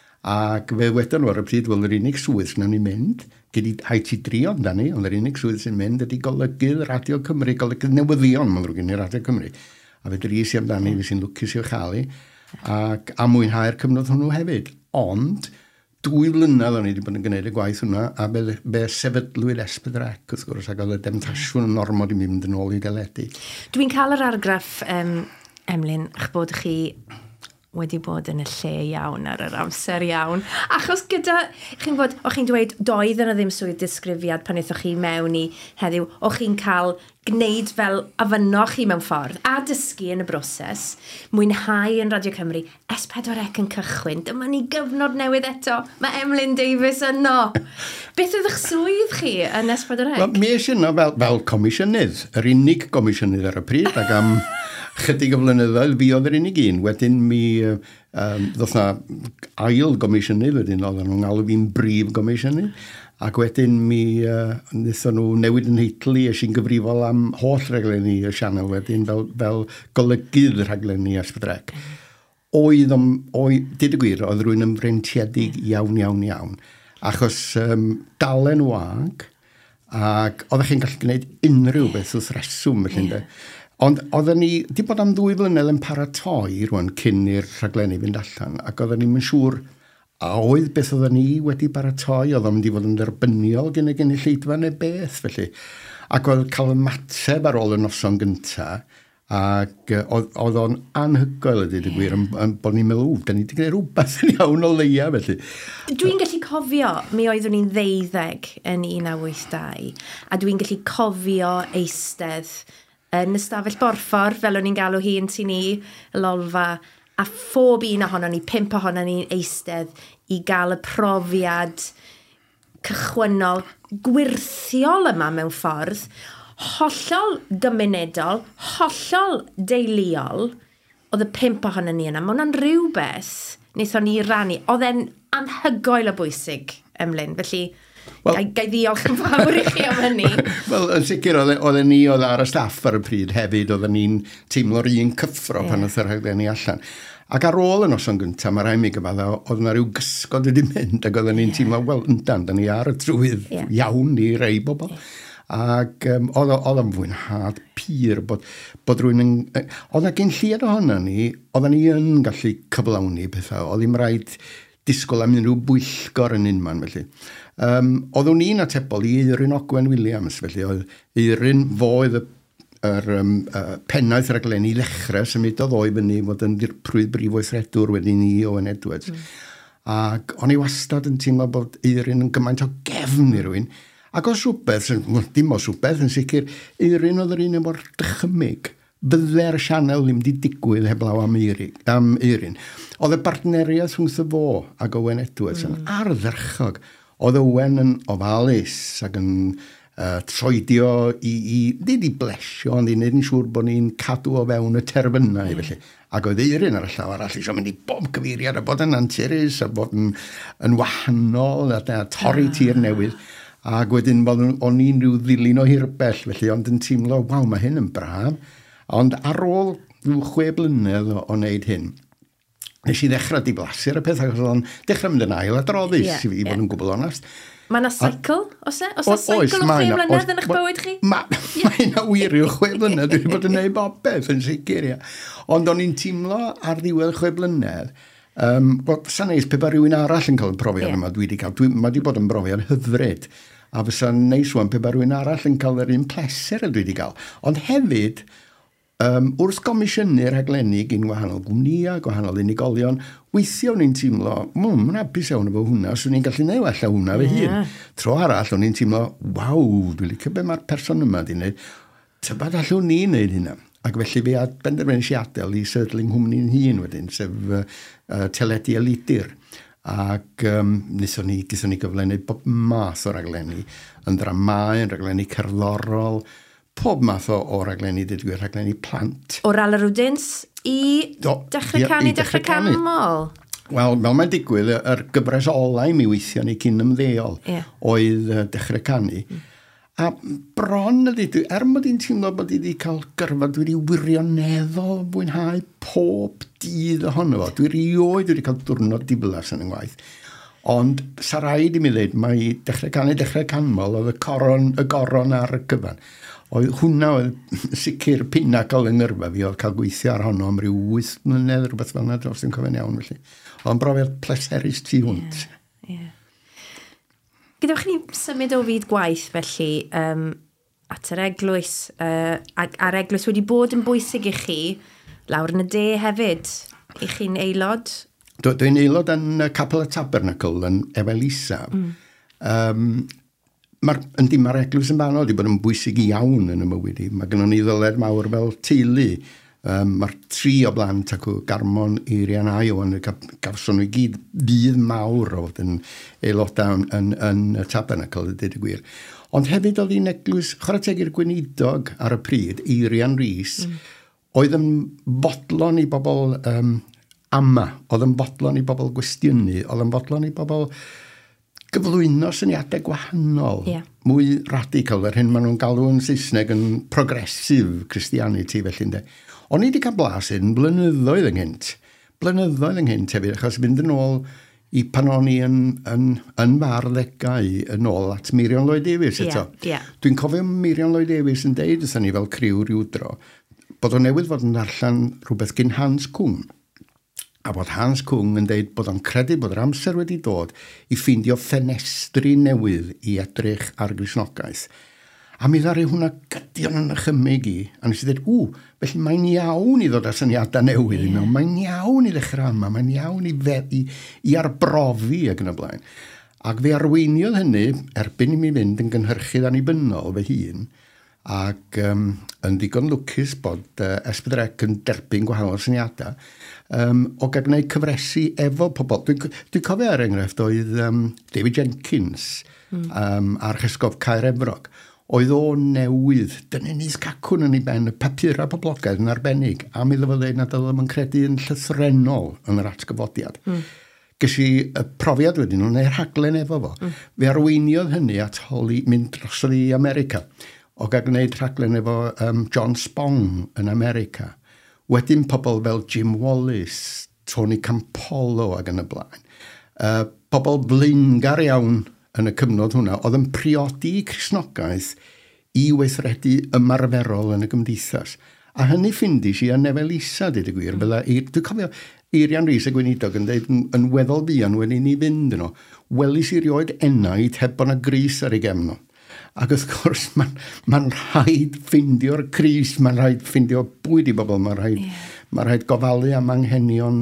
Ac fe wedyn nhw ar y pryd, wel, yr unig swydd sy'n ni'n mynd, gyda I T tri amdani, ond yr unig swydd sy'n mynd ydy golygydd Radio Cymru, golygydd newyddion, mae'n ddrwg i Radio Cymru. A fe dris i amdani, fe sy'n lwcus i'w chael, ac a mwynhau'r cyfnod hwnnw hefyd. Ond, dwy flynedd o'n i wedi bod yn gwneud y gwaith hwnna, a be, be sefydlwyd S P C, wrth gwrs, ac oedd y demtasiwn yn normod i mynd yn ôl i deledu. Dwi'n cael yr argraff, um, Emlyn, eich bod chi wedi bod yn y lle iawn ar yr amser iawn. Achos gyda, chi'n bod, o'ch chi'n dweud, doedd yna ddim swydd disgrifiad pan eithaf chi mewn i heddiw, o'ch chi'n cael gwneud fel afynnoch chi mewn ffordd, a dysgu yn y broses, mwynhau yn Radio Cymru, S pedwar C yn cychwyn, dyma ni gyfnod newydd eto, mae Emlyn Davies yno. Beth oedd eich swydd chi yn S pedwar C? Well, mi eisiau yno fel, fel comisiynydd, yr unig comisiynydd ar y pryd, ac am chydig o flynyddoedd, fi oedd yr unig un. Wedyn mi, um, ddoth na ail gomisiynydd, wedyn oedd nhw'n galw fi'n brif gomisiynydd. Ac wedyn mi, uh, wnaethon nhw newid yn heitlu, a sy'n gyfrifol am holl raglenni y sianel wedyn, fel, fel golygydd raglenni S pedwar C. Oedd, oedd, dyd y gwir, oedd rwy'n ymfrentiedig iawn, iawn, iawn. Achos um, dalen wag, ac oeddech chi'n gallu gwneud unrhyw beth wrth reswm, felly ynddo. Ond oedden ni, di bod am ddwy flynedd yn paratoi rwan cyn i'r rhaglenni fynd allan, ac oedden ni'n siŵr a oedd beth oedden ni wedi paratoi, oedden mynd i fod yn dderbyniol gen y gynulleidfa neu beth, felly. Ac oedd cael ymateb ar ôl y noson gyntaf, Ac uh, oedd o'n anhygoel ydy, dy gwir, yn bod ni'n meddwl, ww, da ni wedi gwneud rhywbeth yn iawn o leia, felly. Dwi'n gallu cofio, mi oeddwn ni'n ddeuddeg yn un naw wyth dau, a dwi'n gallu cofio eistedd yn ystafell Borffor, fel o'n i'n galw hi yn tu ni, y lolfa, a phob un ohono ni, pimp ohono ni eistedd i gael y profiad cychwynnol gwirthiol yma mewn ffordd, hollol gymunedol, hollol deuluol, oedd y pimp ohono ni yna. Mae hwnna'n rhywbeth wnaethon ni rannu. Oedd e'n anhygoel o bwysig ymlyn, felly well, gai, gai ddiolch yn fawr i chi am hynny. Wel, yn sicr, oedd ni oedd ar y staff ar y pryd hefyd, oedd ni'n teimlo'r un cyffro yeah. pan oedd yr rhaglenni allan. Ac ar ôl y noson gyntaf, mae rhaid mi gyfadda, oedd yna rhyw gysgod wedi mynd, ac oedd ni'n yeah. teimlo, wel, yndan, da ni ar y trywydd yeah. iawn i rei bobl. Yeah. Ac um, oedd o'n fwynhad pyr bod, bod rhywun yn... Oedd yna gen lliad ohono ni, oedd ni yn gallu cyflawni pethau. Oedd ddim rhaid disgwyl am unrhyw bwyllgor yn unman, felly. Um, Oeddwn ni'n atebol i Eirin Ogwen Williams, felly. Oedd Eirin foedd y yr um, uh, pennaeth raglenni lechrau symudodd o'i fyny fod yn dirprwydd brif weithredwr wedi ni Owen Edwards. Mm. Ac o'n i wastad yn teimlo bod Eirin yn gymaint o gefn i rywun. Ac os rhywbeth, dim os rhywbeth, yn sicr, Eirin oedd yr un o'r dychymyg. Bydde'r sianel ddim wedi digwydd heblaw am Eirin. Oedd y bartneriaeth rhwngth y fo ac Owen Edwards yn mm. ardderchog. Oedd Owen yn ofalus ac yn uh, troedio i, i, nid i blesio, ond i wneud yn siŵr bod ni'n cadw o fewn y terfynau. Mm. Felly. Ac oedd Eirin ar y llaw arall eisiau mynd i bob cyfeiriad a bod yn anturus, a bod yn, yn wahanol, a, a torri tir newydd. Ac wedyn bod o'n i'n rhyw ddilyn o hirbell, felly ond yn teimlo, waw, mae hyn yn braf. Ond ar ôl rhyw chwe blynedd o, o wneud hyn, nes i ddechrau diblasur y peth, ac oedd o'n dechrau mynd yn ail adroddus, yeah, i yeah. fod yn gwbl onast. Mae yna seicl, os e? Os yna seicl o chwe blynedd yn eich bywyd chi? Mae yna wir i'w chwe blynedd, dwi'n bod yn gwneud bob beth yn sicr, ia. Ond o'n i'n teimlo ar ddiwedd chwe blynedd, Um, well, sa'n neis pe ba rhywun arall yn cael y profiad yeah. yma dwi wedi cael. Dwi, mae wedi bod yn brofiad hyfryd. A fysa'n neis wan pe ba rhywun arall yn cael yr un pleser y dwi wedi cael. Ond hefyd, um, wrth gomisiynu'r rhaglenni gyn wahanol gwmnïa, gwahanol unigolion, weithio o'n i'n teimlo, mwyn, mae'n hapus iawn efo hwnna, os o'n i'n gallu neud alla hwnna fe yeah. hun. Tro arall, o'n i'n teimlo, waw, dwi'n licio be mae'r person yma di wneud. Tybad allwn ni'n neud hynna. Ac felly fe ad benderfynu si adael i sydling hwmni'n hun wedyn, sef uh, uh, teledu a lidur. Ac um, nithon ni, gython ni gyflennu bob math o raglenni, yn dramau, yn raglenni cerddorol, pob math o, o raglenni, dydwyr raglenni plant. O'r Alarwdins i Do, dechrau canu, dechrau canmol? Wel, fel mae'n digwydd, yr gyfres olau mi weithio ni cyn ymddeol yeah. oedd uh, dechrau canu. Mm. A bron ydy, er mod i'n teimlo bod i wedi cael gyrfa, dwi wedi wirioneddol fwynhau pob dydd ohono fo. Dwi rioed wedi cael diwrnod diflas yn yngwaith. Ond sa raid i mi ddweud, mae dechrau canu, dechrau canmol, oedd y, coron, y goron ar y gyfan. Oedd hwnna oedd sicr pinacol yng ngyrfa fi, oedd cael gweithio ar honno am ryw wyth mlynedd, rhywbeth fel yna, dros yn cofyn iawn. Felly. Oedd yn brofiad pleserus tu hwnt. Yeah, yeah. Gydwch chi symud o fyd gwaith felly um, at yr eglwys, uh, a'r eglwys wedi bod yn bwysig i chi lawr yn y de hefyd. I chi'n aelod? Dwi'n aelod yn Capel y Tabernacle yn Efelisa. Mm. Um, Mae'r ma eglwys yn fanno wedi bod yn bwysig iawn yn y mywyd i. Mae gennym ni ddyled mawr fel teulu. Um, Mae'r tri o blant ac o Garmon, Eirian a Iwan, gafson nhw i gyd bydd mawr o fod yn aelodau yn, yn, yn y Tabernacle, y dyd y gwir. Ond hefyd oedd hi'n eglwys, chwarae teg i'r gweinidog ar y pryd, Eirian Rhys, mm. oedd yn bodlon i bobl um, ama, oedd yn bodlon i bobl gwestiynu, oedd yn bodlon i bobl gyflwyno syniadau gwahanol, yeah. mwy radical, yr hyn maen nhw'n galw yn Saesneg yn progressive Christianity, felly ynddo. O'n i wedi cael blas yn blynyddoedd ynghynt. Blynyddoedd ynghynt hefyd, achos mynd yn ôl i pan o'n i yn, yn, yn farddegau yn ôl at Mirion Lloyd Davies eto. Yeah, yeah. Dwi'n cofio Mirion Lloyd Davies yn deud, ydyn ni fel criw rhyw dro, bod o'n newydd fod yn darllen rhywbeth gyn Hans Cwng. A bod Hans Cwng yn deud bod o'n credu bod yr amser wedi dod i ffeindio ffenestri newydd i edrych ar Gristnogaeth. A mi ddari hwnna gydion yn ychymig i. A nes i ddweud, ww, felly mae'n iawn i ddod â syniadau newydd i mewn. Mae'n iawn i ddechrau yma. Mae'n iawn i, fe, i, i arbrofi ac yn y blaen. Ac fe arweiniodd hynny, erbyn i mi fynd yn gynhyrchydd annibynnol fy hun, ac um, yn ddigon lwcus bod uh, S P C yn derbyn gwahanol syniadau, um, o gael gwneud cyfresu efo pobl. Dwi'n dwi cofio er enghraifft oedd um, David Jenkins mm. um, ar chysgof Caer Efrog. Oedd o newydd, dynnu nis cacwn yn ei ben, y papura poblogaidd yn arbennig, a mi ddefo dweud nad oedd yn credu yn llythrenol yn yr atgyfodiad. Mm. Ges i y profiad wedyn nhw'n ei rhaglen efo fo. Mm. Fe arweiniodd hynny at holi mynd drosodd i America. O gael gwneud rhaglen efo um, John Spong yn America. Wedyn pobl fel Jim Wallace, Tony Campolo ac yn y blaen. Uh, pobl blaengar iawn yn y cyfnod hwnna, oedd yn priodi Cristnogaeth i weithredu ymarferol yn y gymdeithas. A hynny ffindis i a Nefel Isa, dweud y gwir. Mm. Dwi'n cofio Eirian Rhys y Gweinidog yn dweud yn, yn weddol fian wedyn ni fynd yno. Welis i rioed enaid heb bod yna gris ar ei gefno. Ac wrth gwrs, mae'n ma rhaid ffindio'r cris, mae'n rhaid ffindio bwyd i bobl, mae'n rhaid, yeah. ma rhaid gofalu am anghenion,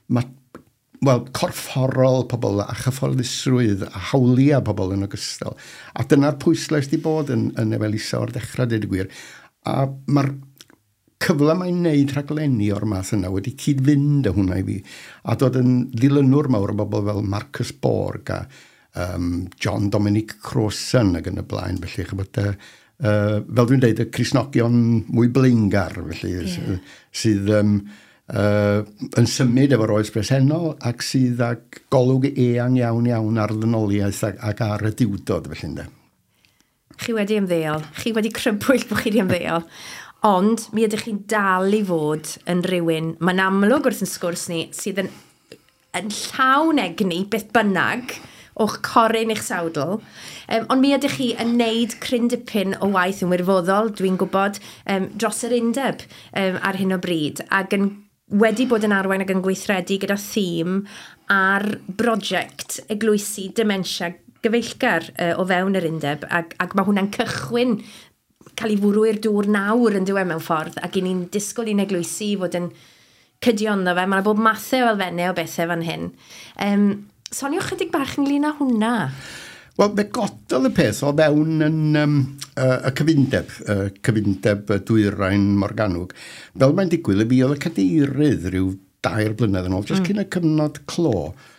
wel, corfforol pobl a chyfforddusrwydd a hawliau pobl yn ogystal. A dyna'r pwyslais di bod yn, yn Nefel Isa o'r dechrau, dweud y gwir. A mae'r cyfle mae'n neud rhaglenni o'r math yna wedi cyd-fynd â hwnna i fi. A dod yn ddilynwr mawr o bobl fel Marcus Borg a Um, John Dominic Crowson ac yn y blaen, felly chybod, uh, uh, fel dwi'n dweud, y Cristnogion mwy blaengar, felly, yeah. sydd um, uh, yn symud efo'r oes bresennol ac sydd ag golwg eang iawn iawn ar ddynoliaeth ac, ac ar y diwdod, felly, ynde. Chi wedi ymddeol, chi wedi crybwyll bod chi wedi ymddeol, ond mi ydych chi'n dal i fod yn rhywun, mae'n amlwg wrth yn sgwrs ni, sydd yn, yn llawn egni beth bynnag, o'ch coryn eich sawdl, um, ond mi ydych chi yn neud cryn dipyn o waith yn wirfoddol, dwi'n gwybod, um, dros yr undeb um, ar hyn o bryd, ac yn wedi bod yn arwain ac yn gweithredu gyda thîm ar brosiect eglwysu dementia gyfeillgar uh, o fewn yr undeb, ac, ac mae hwnna'n cychwyn cael ei fwrw i'r dŵr nawr yn diwedd mewn ffordd, ac i ni'n disgwyl i'n eglwysu fod yn cydion ddo fe, mae'n bob mathau o elfennau o bethau fan hyn. Um, Soniwch chydig bach ynglyn â hwnna? Wel, fe gododd y peth o fewn yn um, uh, y cyfundeb, uh, cyfundeb uh, Dwyrain Morgannwg. Fel mae'n digwydd, y fi oedd y cadeirydd rhyw dair blynedd yn ôl, jyst mm. cyn y cyfnod clo.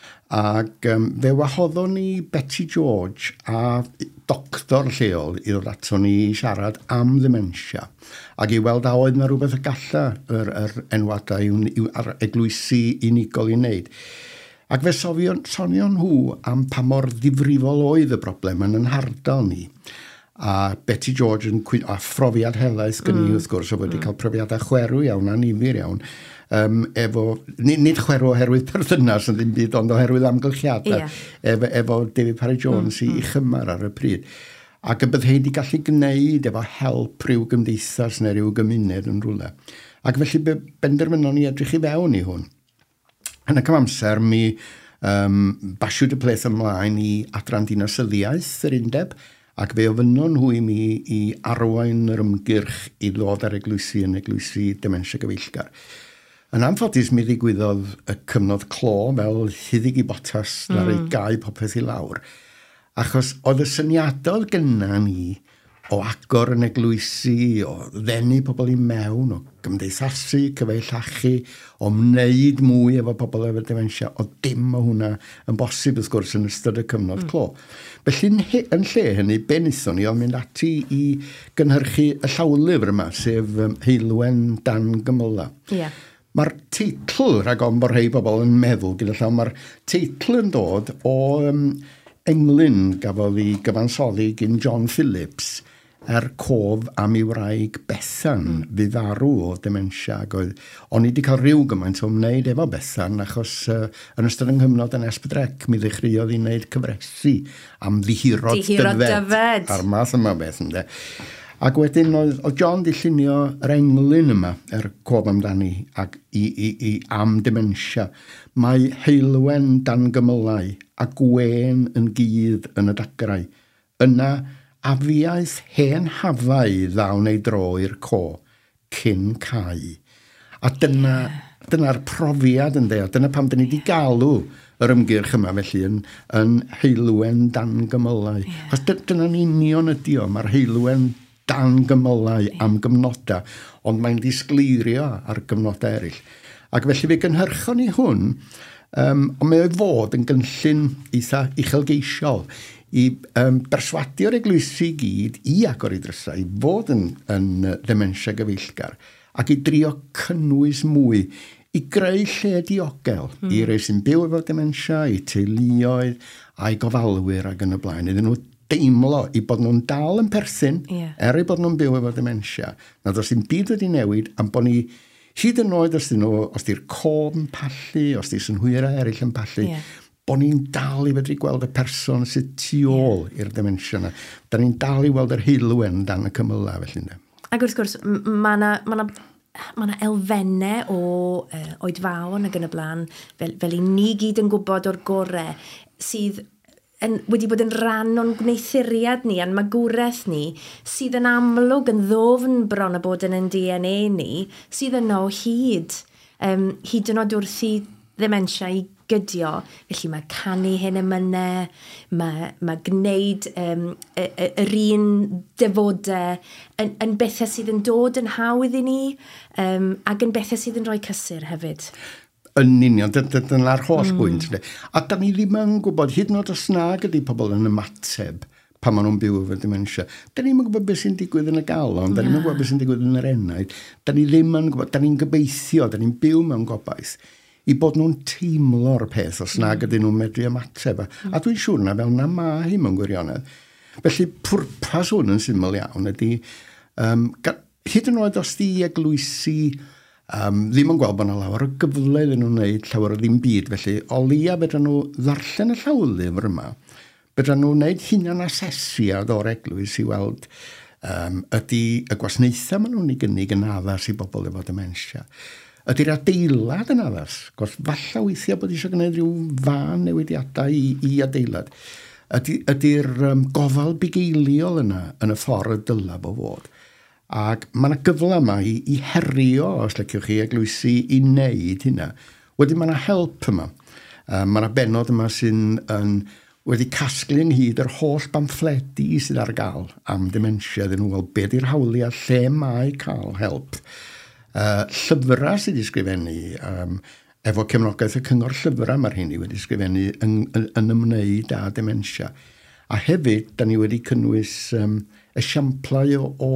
Ac um, fe wahoddon ni Betty George a doctor lleol i ddod ato ni siarad am dementia. Ac i weld a oedd yna rhywbeth y galla yr, yr enwadau ar eglwysu unigol i wneud. Ac fe sofion, sonion nhw am pa mor ddifrifol oedd y broblem yn yn hardal ni. A Betty George yn cwyn, a phrofiad helaeth gen i mm. wrth gwrs o wedi mm. cael profiadau chwerw iawn a nifir iawn. Um, efo, nid, nid chwerw oherwydd perthynas yn ddim byd, ond oherwydd amgylchiadau. Yeah. Efo, efo David Parry-Jones mm. i chymar ar y pryd. Ac y bydd hei di gallu gwneud efo help rhyw gymdeithas neu rhyw gymuned yn rhywle. Ac felly benderfynon ni edrych i fewn i hwn. Yn y cyfamser, mi um, basiwyd y peth ymlaen i adran dinasyddiaeth yr undeb, ac fe ofynon nhw i mi i arwain yr ymgyrch i ddod ar eglwysu yn eglwysu dementia gyfeillgar. Yn anffodus, mi ddigwyddodd y cyfnod clo fel hyddig i botas mm. na'r ei gau popeth i lawr. Achos oedd y syniadau gynna ni o agor yn eglwysu, o ddenu pobl i mewn, o gymdeithasu, cyfeillachu, o wneud mwy efo pobl efo dementia, o dim o hwnna yn bosib wrth gwrs yn ystod y cyfnod mm. clo. Felly yn lle hynny, be wnaethon ni, oedd mynd ati i gynhyrchu y llawlyfr yma, sef um, Heulwen Dan Gymyla. Yeah. Mae'r teitl, rhag o'n bod rhai bobl yn meddwl gyda llaw, mae'r teitl yn dod o um, englyn gafodd ei gyfansoddi gyn John Phillips, er cof am ei wraig Bethan mm. fu farw o dementia. Oedd, o'n i wedi cael rhyw gymaint o wneud efo Bethan, achos uh, yn ystod yng Nghymnod yn S P C mi ddechreuodd i wneud cyfresu am ddihirod dyfed, dyfed a'r math yma beth ynde. Ac wedyn oedd, oedd John di llunio yr englyn yma, er cof amdani, ac i, i, i am dementia. Mae Heulwen Dan Gymylau a Gwen yn gydd yn y dagrau. Yna afiaeth hen hafau ddawn ei dro i'r co, cyn cau. A dyna, dyna'r profiad yn dweud, dyna pam dyn ni wedi galw yr ymgyrch yma felly yn, yn heilwen dan gymylau. Yeah. Chos dyna'n union ydi o, mae'r heilwen dan gymylau am gyfnodau, ond mae'n disgleirio ar gyfnodau eraill. Ac felly fe gynhyrchon ni hwn, um, ond mae o'i fod yn gynllun eitha uchelgeisiol i um, berswadio'r eglwysi i gyd i agor i drysau, i fod yn, yn demensia gyfeillgar, ac i drio cynnwys mwy, i greu lle diogel mm. i rei sy'n byw efo demensia, i teuluoedd, a'i gofalwyr ac yn y blaen. Iddyn nhw deimlo i bod nhw'n dal yn perthyn, yeah. er ei bod nhw'n byw efo demensia. Na does dim byd wedi newid, am bod ni hyd yn oed os dyn nhw, os di'r cof yn pallu, os di'r synhwyrau eraill yn pallu, yeah. bod ni'n dal i fedru gweld y person sydd tu ôl yeah. i'r demensia yna. Da ni'n dal i weld yr heilwen dan y cymylau felly. Ne? Ac wrth gwrs, mae yna ma ma elfennau o uh, oedfaon ac yn y blaen, fel, fel i ni gyd yn gwybod o'r gorau, sydd yn, wedi bod yn rhan o'n gwneithuriad ni, a'n magwraeth ni, sydd yn amlwg yn ddofn bron a bod yn yn D N A ni, sydd yno hyd. Um, hyd yn oed wrth i demensia i gydio. Felly mae canu hyn y mynau, mae, mae gwneud um, y, y, yr un dyfodau yn, yn bethau sydd yn dod yn hawdd i ni, um, ac yn bethau sydd yn rhoi cysur hefyd. Yn union, dyna'r holl mm. bwynt. A da ni ddim yn gwybod, hyd yn oed os nag ydy pobl yn ymateb pan maen nhw'n byw efo dementia. Da ni'n gwybod beth sy'n digwydd yn y galon, da ni'n gwybod beth sy'n digwydd yn yr enaid. Da ni ddim yn gwybod, da ni'n gobeithio, da ni'n byw mewn gobaith i bod nhw'n teimlo'r peth os nag ydyn nhw'n medru ymateb. Mm. A dwi'n siŵr na fel na ma hi mewn gwirionedd. Felly pwrpas hwn yn syml iawn ydy, um, hyd yn oed os di eglwysi Um, ddim yn gweld bod yna lawer o gyfle iddyn nhw'n gwneud llawer o ddim byd. Felly, o leia bedra nhw ddarllen y llawlyfr yma, bedra nhw wneud hunan asesiad o'r eglwys i weld um, ydy y gwasanaethau maen nhw'n ei gynnig yn addas i bobl efo dementia. Ydy'r adeilad yn addas, gos falla weithiau bod eisiau gwneud rhyw fan newidiadau i, i adeilad. Ydy'r ydy um, gofal bugeiliol yna yn y ffordd dyla bo fod. Ac mae yna gyfle yma i, i herio, os leciwch chi, eglwysi i wneud hynna. Wedyn mae yna help yma. Um, mae yna benod yma sy'n um, wedi casglu ynghyd yr holl bamffledi sydd ar gael am dementia. Dyn nhw weld beth i'r hawliau, lle mae cael help. Uh, llyfrau sydd wedi sgrifennu, um, efo cefnogaeth y cyngor llyfrau mae'r hynny wedi sgrifennu yn, yn, yn ymwneud â dementia. A hefyd, da ni wedi cynnwys um, esiamplau o... o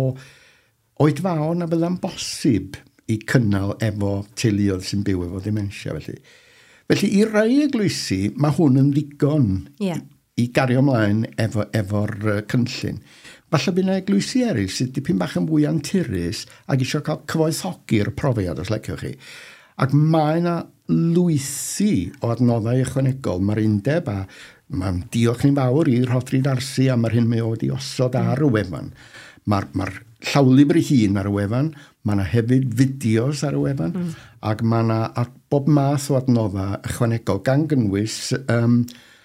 oedfaon a bydda'n bosib i cynnal efo teuluoedd sy'n byw efo dementia. Felly, felly i rai eglwysi, mae hwn yn ddigon yeah. i, i gario ymlaen efo, efo'r uh, cynllun. Falle bydd yna eglwysi eraill sydd dipyn bach yn fwy anturus ac eisiau cael cyfoethogi'r profiad os leciwch chi. Ac mae yna lwythi o adnoddau ychwanegol. Mae'r undeb a mae'n diolch ni'n fawr i Rhodri Darcy a mae'r hyn mae wedi osod ar y wefan. Mae'r ma llawlyfr ei hun ar y wefan, mae yna hefyd fideos ar y wefan, mm. ac mae yna bob math o adnoddau ychwanegol gan gynnwys um,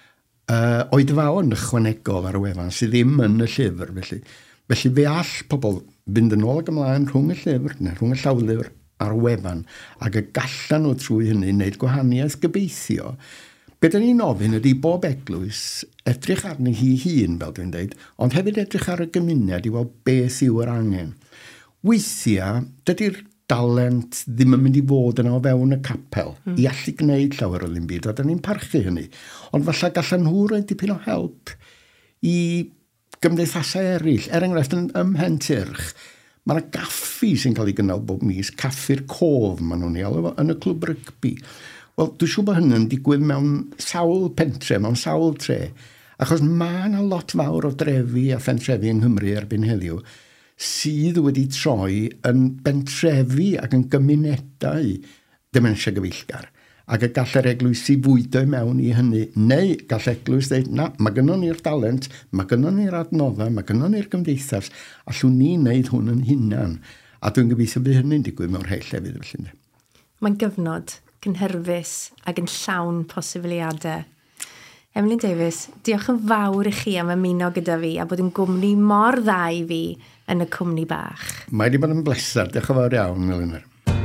uh, oedfaon ychwanegol ar y wefan sydd ddim yn y llyfr. Felly, felly fe all pobl fynd yn ôl ac ymlaen rhwng y llyfr, neu rhwng y llawlyfr ar y wefan, ac y gallan nhw trwy hynny wneud gwahaniaeth gobeithio. Be da ni'n ofyn ydy bob eglwys edrych arni hi hun, fel dwi'n dweud, ond hefyd edrych ar y gymuned i weld beth yw yr angen. Weithiau, dydy'r dalent ddim yn mynd i fod yna o fewn y capel mm. i allu gwneud llawer o ddim byd, a da ni'n parchu hynny. Ond falle gallan nhw roed dipyn o help i gymdeithasau eraill. Er enghraifft yn ymhen Tyrch, mae yna gaffi sy'n cael ei gynnal bob mis, caffi'r cof maen nhw'n ei alw yn y clwb rygbi. Wel, dwi'n siŵr bod hynny'n digwydd mewn sawl pentre, mewn sawl tre, achos mae yna lot fawr o drefi a phentrefi yng Nghymru erbyn heddiw sydd wedi troi yn bentrefi ac yn gymunedau demensia gyfeillgar. Ac y gallai'r eglwysi fwydo mewn i hynny, neu gall eglwys dweud, na, mae gynnon ni'r talent, mae gynnon ni'r adnoddau, mae gynnon ni'r gymdeithas, allwn ni wneud hwn yn hunan. A dwi'n gobeithio bydd hynny'n digwydd mewn rhai llefydd felly. Mae'n gyfnod cynhyrfus ac yn llawn posibiliadau. Emlyn Davies, diolch yn fawr i chi am ymuno gyda fi a bod yn gwmni mor dda i fi yn y cwmni bach. Mae wedi bod yn bleser. Diolch yn fawr iawn, Elunor.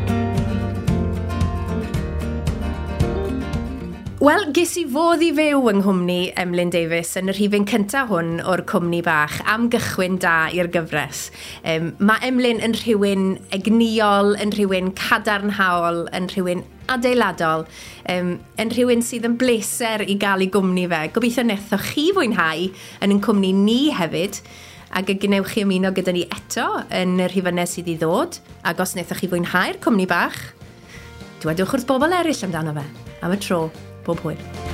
Wel, ges i fodd i fyw yng nghwmni Emlyn Davies yn yr rhifyn cyntaf hwn o'r cwmni bach am gychwyn da i'r gyfres. Um, mae Emlyn yn rhywun egnïol, yn rhywun cadarnhaol, yn rhywun adeiladol, um, yn rhywun sydd yn bleser i gael ei gwmni fe. Gobeithio nethoch chi fwynhau yn ein cwmni ni hefyd, ac y gnewch chi ymuno gyda ni eto yn yr rhifynnau sydd i ddod, ac os nethoch chi fwynhau'r cwmni bach, dwedwch wrth bobl eraill amdano fe. Am y tro, bob hwyl.